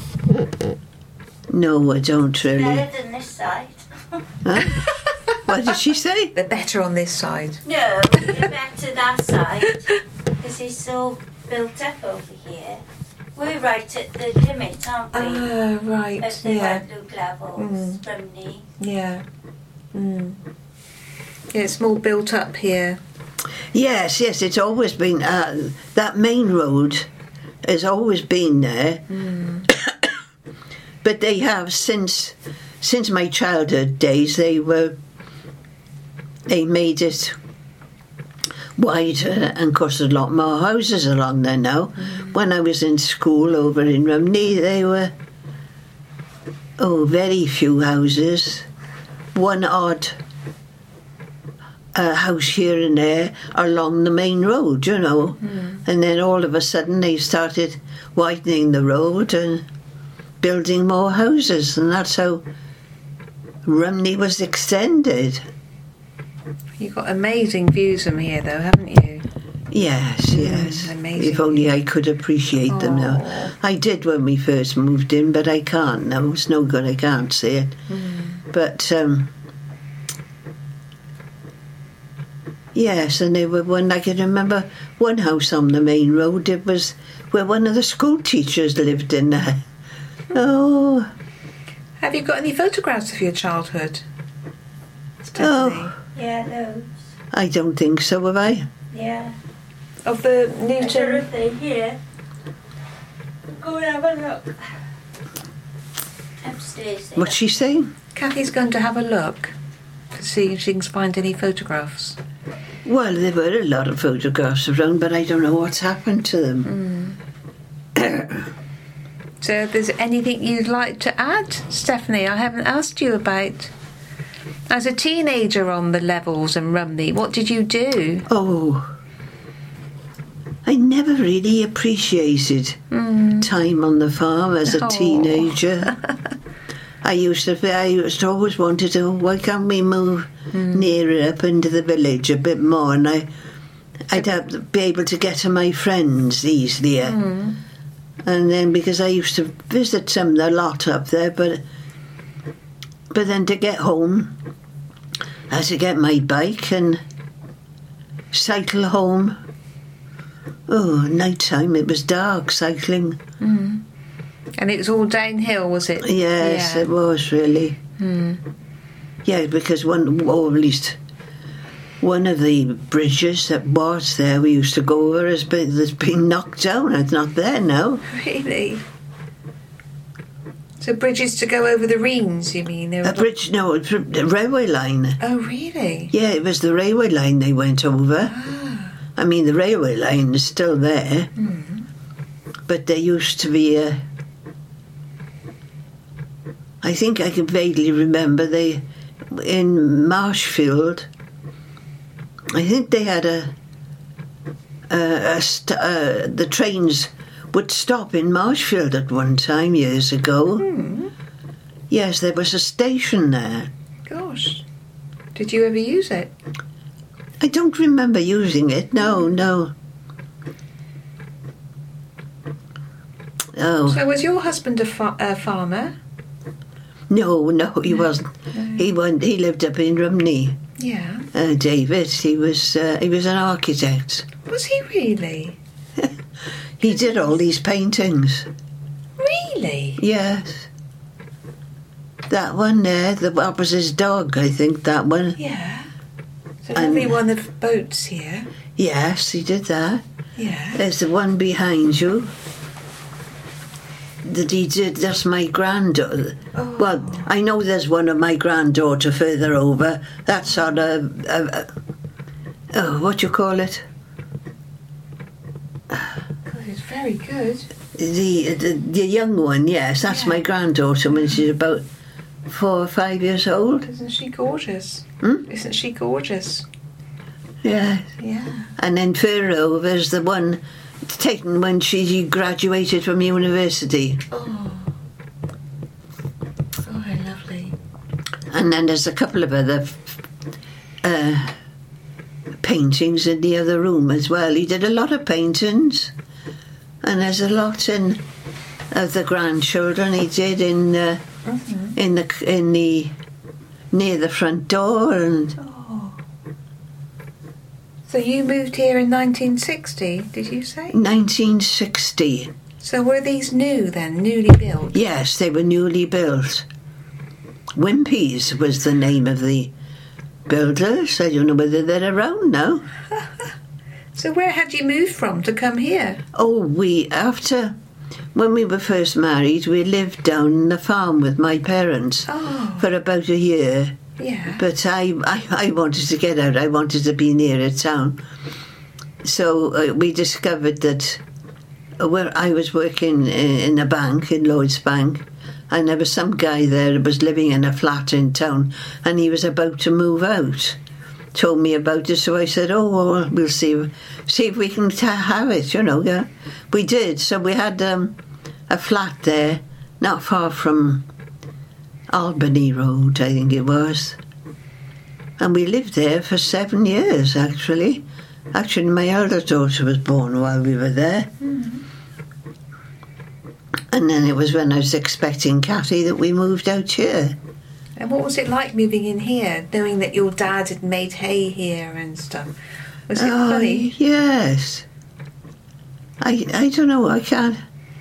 no, I don't really. Better than this side. Huh? What did she say? They're better on this side. No, they're back to that side because it's all built up over here. We're right at the limit, aren't we? Ah, right. Of the Yeah. Radlow levels, Mm. Rumney. Yeah. Mm. Yeah, it's more built up here. Yes, yes, it's always been uh, that main road has always been there. Mm. But they have since since my childhood days. They were they made it wider, and of course there's a lot more houses along there now. Mm. When I was in school over in Rumney, they were oh very few houses, one odd a house here and there along the main road, you know. Mm. And then all of a sudden they started widening the road and building more houses, and that's how Rumney was extended. You've got amazing views from here, though, haven't you? Yes, yes. amazing. If only I could appreciate them now. Aw. I did when we first moved in, but I can't now. It's no good, I can't see it. Mm. But, um, yes, and they were one, I can remember one house on the main road. It was where one of the school teachers lived in there. Oh, Have you got any photographs of your childhood, Stephanie? Oh. Yeah, those. I don't think so, have I? Yeah. Of the I don't know Newton... if they're here. Go and have a look. Upstairs there. What's she saying? Kathy's going to have a look to see if she can find any photographs. Well, there were a lot of photographs around, but I don't know what's happened to them. Mm. So if there's anything you'd like to add, Stephanie, I haven't asked you about. As a teenager on the levels and Rumney, what did you do? Oh, I never really appreciated Mm. time on the farm as a Oh. teenager. I used to, I used to always wanted to. Why can't we move Mm. nearer up into the village a bit more? And I, I'd have to be able to get to my friends easier. Mm. And then because I used to visit some a lot up there, but but then to get home, I had to get my bike and cycle home. Oh, night time, it was dark cycling. Mm. And it was all downhill, was it? Yes, Yeah. it was really. Mm. Yeah, because one, or at least one of the bridges that was there we used to go over has been, has been knocked down. It's not there now. Really? So bridges to go over the Reens, you mean? There A were- bridge, no, it's the railway line. Oh, really? Yeah, it was the railway line they went over. Ah. I mean, the railway line is still there, Mm. but there used to be a. I think I can vaguely remember they in Marshfield. I think they had a. a, a st- uh, the trains would stop in Marshfield at one time years ago. Mm. Yes, there was a station there. Gosh. Did you ever use it? I don't remember using it. No, no. Oh. So was your husband a, fa- a farmer? No, no, he wasn't. He went. He lived up in Rumney. Yeah. Uh, David, he was uh, he was an architect. Was he really? He did all these paintings. Really? Yes. That one there, the, that was his dog, I think, that one. Yeah. So And- every one of boats here. Yes, he did that. Yeah. There's the one behind you that he did. That's my granddaughter. Oh. Well, I know there's one of my granddaughter further over. That's on a, a, a oh, what do you call it? God, it's very good. The the, the young one, yes, that's Yeah. my granddaughter when she's about four or five years old. Isn't she gorgeous? Hmm? Isn't she gorgeous? Yeah. Yeah. And then further over is the one taken when she graduated from university. Oh. Oh, how lovely. And then there's a couple of other uh, paintings in the other room as well. He did a lot of paintings, and there's a lot in of the grandchildren he did in uh, Mm-hmm. in the in the near the front door. And Oh. So you moved here in nineteen sixty, did you say? nineteen sixty. So were these new then, newly built? Yes, they were newly built. Wimpy's was the name of the builders. I don't know whether they're around now. So where had you moved from to come here? Oh, we, after, when we were first married, we lived down the farm with my parents Oh, for about a year. yeah. But I, I, I wanted to get out. I wanted to be nearer town. So uh, we discovered that uh, where I was working in, in a bank, in Lloyd's Bank, and there was some guy there that was living in a flat in town, and he was about to move out. Told me about it, so I said, "Oh, well, we'll see, see if we can ta have it." You know, yeah. We did. So we had um, a flat there, not far from Albany Road, I think it was, and we lived there for seven years. Actually, actually, my elder daughter was born while we were there. Mm-hmm. And then it was when I was expecting Cathy that we moved out here. And what was it like moving in here, knowing that your dad had made hay here and stuff? Was it Oh, funny? yes. I I don't know. I can't.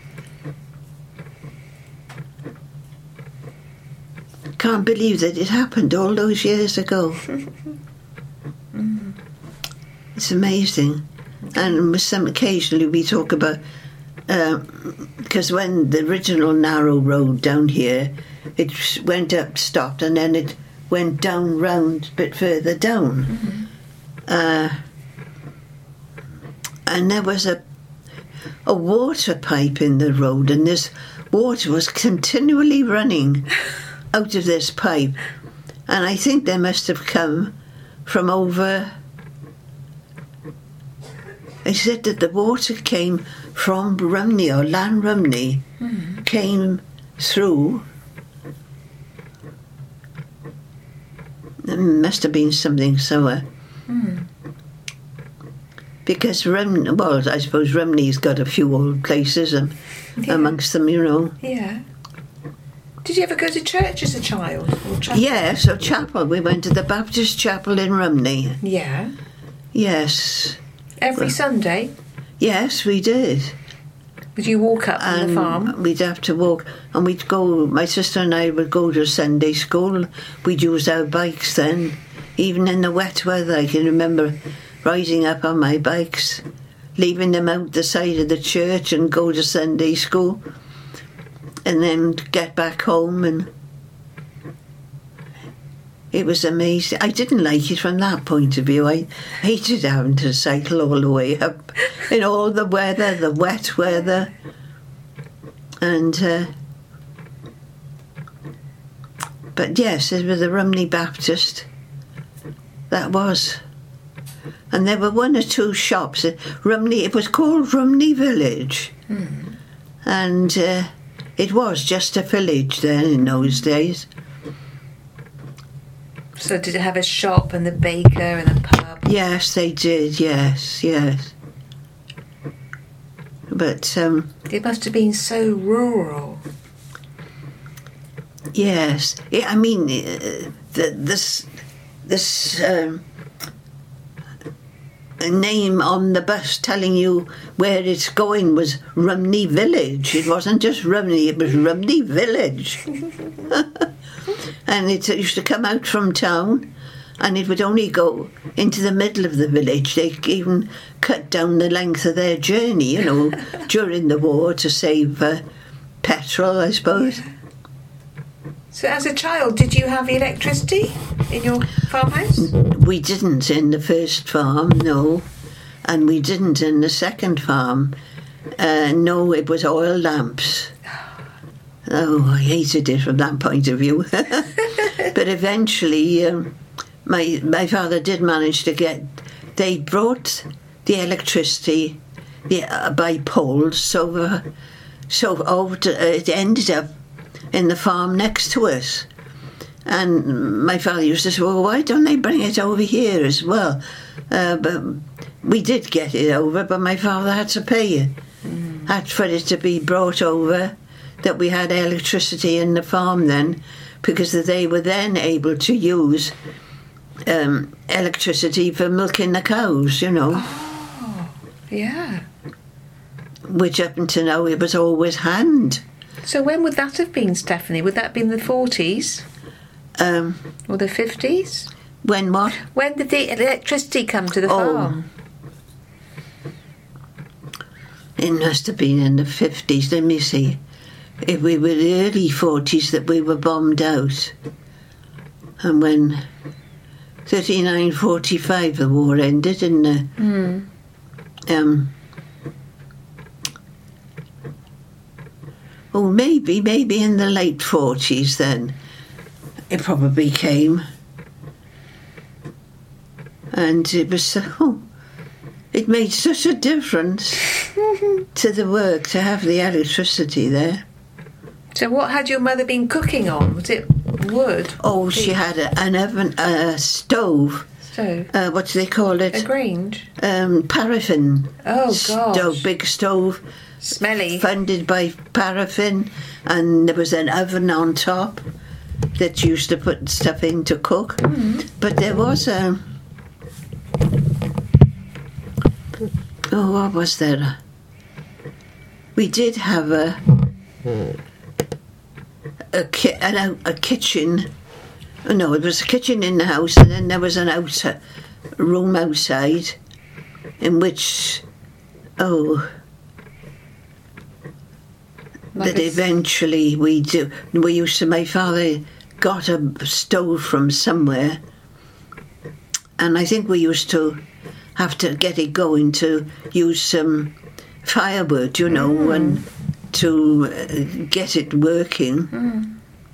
Can't believe that it happened all those years ago. Mm. It's amazing. And with some occasionally we talk about because when the original narrow road down here, it went up, stopped, and then it went down round a bit further down. Mm-hmm. Uh, and there was a a water pipe in the road, and this water was continually running out of this pipe. And I think they must have come from over... They said that the water came from Rumney, or Lan Rumney, Mm. came through. There must have been something somewhere. Mm. Because Rumney, well, I suppose Rumney's got a few old places um, Yeah. amongst them, you know. Yeah. Did you ever go to church as a child? Or chapel? Yeah, so chapel. We went to the Baptist chapel in Rumney. Yeah. Yes. Every Well- Sunday? Yes, we did. Would you walk up from And the farm? we'd have to walk, and we'd go, my sister and I would go to Sunday school. We'd use our bikes then, even in the wet weather. I can remember riding up on my bikes, leaving them out the side of the church and go to Sunday school, and then get back home. And it was amazing. I didn't like it from that point of view. I hated having to cycle all the way up in all the weather, the wet weather. And, uh, but yes, it was the Rumney Baptist. That was. And there were one or two shops. At Rumney, it was called Rumney Village. Mm. And uh, it was just a village then in those days. So did it have a shop and a baker and a pub? Yes, they did, yes, yes. But, um, It must have been so rural. yes. Yeah, I mean, uh, the, this, this um, name on the bus telling you where it's going was Rumney Village. It wasn't just Rumney, it was Rumney Village. And it used to come out from town, and it would only go into the middle of the village. They even cut down the length of their journey, you know, during the war to save uh, petrol, I suppose. So as a child, did you have electricity in your farmhouse? We didn't in the first farm, no. And we didn't in the second farm. Uh, no, it was oil lamps. Oh, I hated it from that point of view. But eventually, um, my my father did manage to get... They brought the electricity the, uh, by poles, so, uh, so oh, it ended up in the farm next to us. And my father used to say, well, why don't they bring it over here as well? Uh, but we did get it over, but my father had to pay it. Mm. Had for it to be brought over, that we had electricity in the farm then, because they were then able to use um, electricity for milking the cows, you know. Oh, yeah. Which up until now, it was always hand. So when would that have been, Stephanie? Would that have been the forties? Um, or the fifties? When what? When did the electricity come to the oh. farm? It must have been in the fifties, let me see. If we were the early forties that we were bombed out. And when thirty-nine forty-five the war ended, and uh, mm. um, oh, maybe, maybe in the late forties then it probably came. And it was so, oh, it made such a difference to the work to have the electricity there. So what had your mother been cooking on? Was it wood? Oh, she had a, an oven, a stove. Stove? Uh, what do they call it? A Grange? Um, paraffin. Oh, gosh. Stove, big stove. Smelly. Funded by paraffin. And there was an oven on top that used to put stuff in to cook. Mm. But there was a... Oh, what was there? We did have a... A, ki- a, a kitchen. Oh, no, it was a kitchen in the house, and then there was an outside room outside, in which, oh, like that eventually we do. We used to. My father got a stove from somewhere, and I think we used to have to get it going to use some firewood, you know, mm. and to uh, get it working. Mm.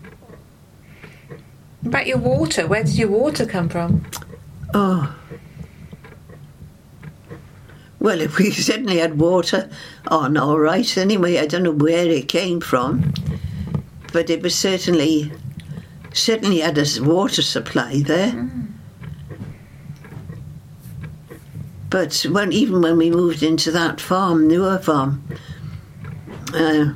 About your water, where did your water come from? Oh. Well, if we certainly had water on, all right. Anyway, I don't know where it came from, but it was certainly, certainly had a water supply there. Mm. But when, even when we moved into that farm, newer farm, Uh,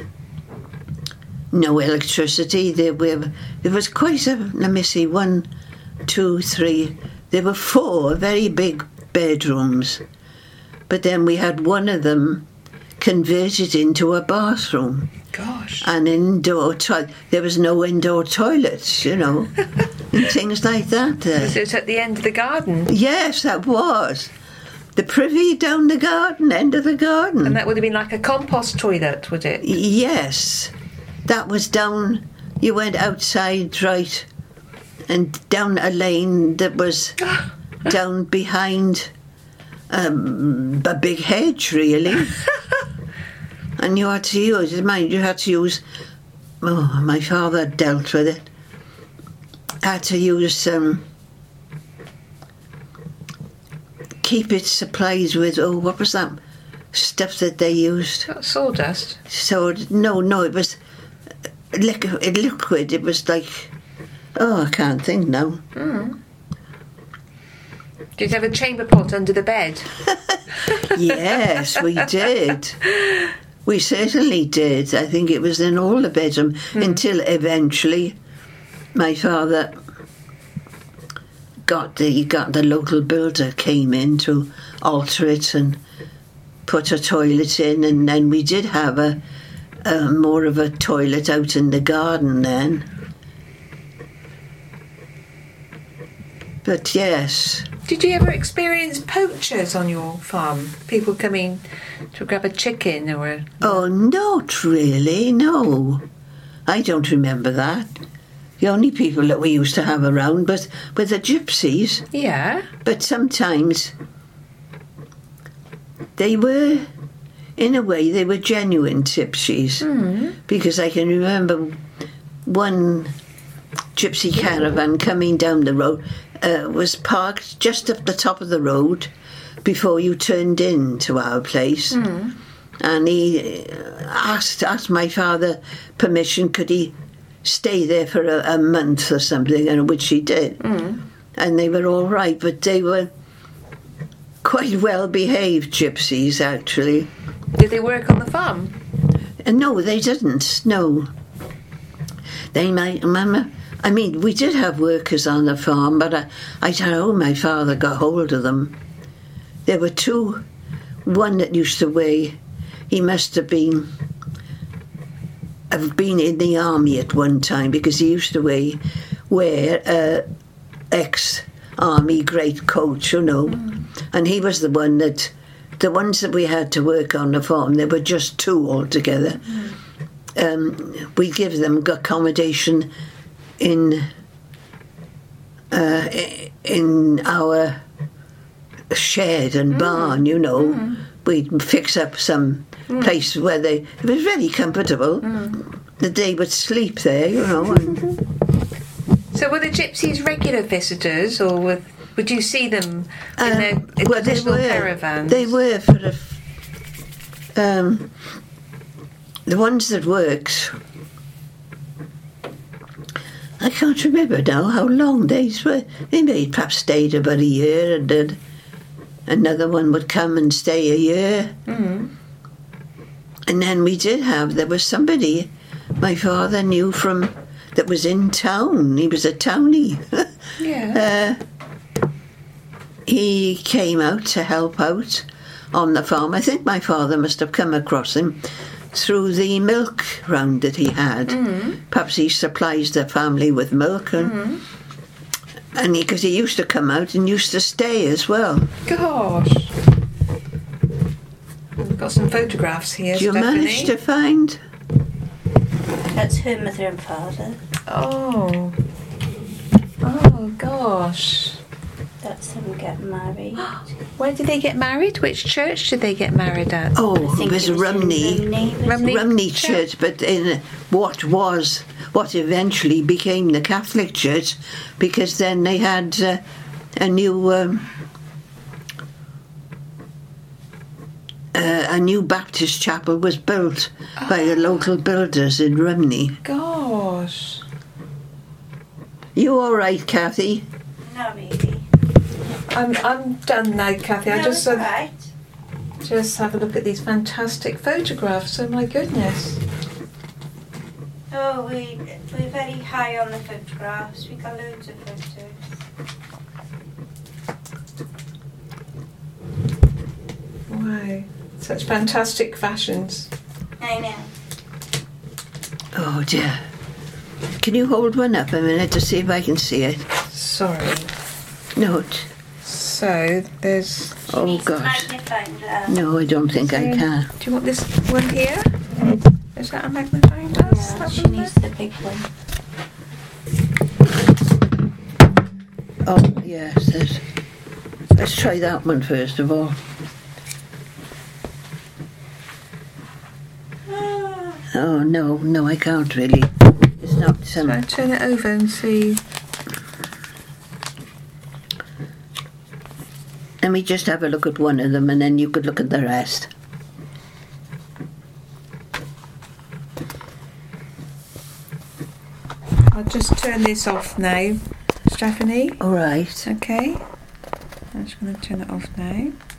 no electricity. There were, there was quite a, let me see, one, two, three, there were four very big bedrooms. But then we had one of them converted into a bathroom. Gosh. An indoor toilet. There was no indoor toilets, you know, and things like that there. So it's at the end of the garden? Yes, that was. The privy down the garden, end of the garden. And that would have been like a compost toilet, would it? Yes. That was down, you went outside, right, and down a lane that was down behind um, a big hedge, really. And you had to use, mind, you had to use, oh, my father dealt with it, had to use... Um, keep its supplies with, oh, what was that stuff that they used? Sawdust? So, no, no, it was liquid, liquid. It was like, oh, I can't think now. Mm. Did you have a chamber pot under the bed? Yes, we did. We certainly did. I think it was in all the bedrooms mm. until eventually my father got the he got the local builder came in to alter it and put a toilet in, and then we did have a, a more of a toilet out in the garden then. But yes. Did you ever experience poachers on your farm? People coming to grab a chicken or a... Oh, not really, no. I don't remember that. The only people that we used to have around was, were the gypsies. Yeah. But sometimes they were, in a way, they were genuine gypsies. Mm. Because I can remember one gypsy caravan coming down the road uh, was parked just at the top of the road before you turned in to our place. Mm. And he asked, asked my father permission, could he stay there for a, a month or something, and which he did. Mm. And they were all right, but they were quite well-behaved gypsies, actually. Did they work on the farm? And no, they didn't, no. They might, Mama, I mean, we did have workers on the farm, but I, I don't know how my father got hold of them. There were two, one that used to weigh, he must have been, have been in the army at one time, because he used to weigh, wear a ex-army great coat, you know. Mm. And he was the one that, the ones that we had to work on the farm, there were just two altogether. Mm. Um, we give them accommodation in uh, in our shed and mm. barn, you know. Mm. We'd fix up some mm. place where they, it was very comfortable, mm. that they would sleep there, you know. And so were the gypsies regular visitors, or were, would you see them in um, their in well, they were, caravans? They were for a, um, the ones that worked. I can't remember now how long they were. They may perhaps stayed about a year, and then another one would come and stay a year. Mm-hmm. And then we did have, there was somebody my father knew from, that was in town. He was a townie. Yeah. uh, he came out to help out on the farm. I think my father must have come across him through the milk round that he had. Mm-hmm. Perhaps he supplies the family with milk, and mm-hmm. and because he, he used to come out and used to stay as well. Gosh. We've got some photographs here, Do you Stephanie. manage to find? That's her mother and father. Oh. Oh, gosh. That's them getting married. Where did they get married? Which church did they get married at? Oh, it was Rumney. Rumney, Rumney, Rumney Church, but in what was, what eventually became the Catholic Church, because then they had uh, a new, um, uh, a new Baptist chapel was built oh. by the local builders in Rumney. Gosh. You all right, Kathy? Not really. I'm I'm done now, Kathy. I No, just it's uh, right. just have a look at these fantastic photographs. Oh my goodness. Oh, we we're very high on the photographs. We got loads of photos. Wow, such fantastic fashions. I know. Oh dear. Can you hold one up a minute to see if I can see it? Sorry. No. It, So there's. oh gosh. Magnifying glass. No, I don't think I can. Do you want this one here? Is that a magnifying glass? Yeah, That she one needs there? the big one. Oh yes. There's, let's try that one first of all. Ah. Oh no, no, I can't really. It's not some. Shall I turn it over and see? Let me just have a look at one of them, and then you could look at the rest. I'll just turn this off now, Stephanie. All right. Okay. I'm just going to turn it off now.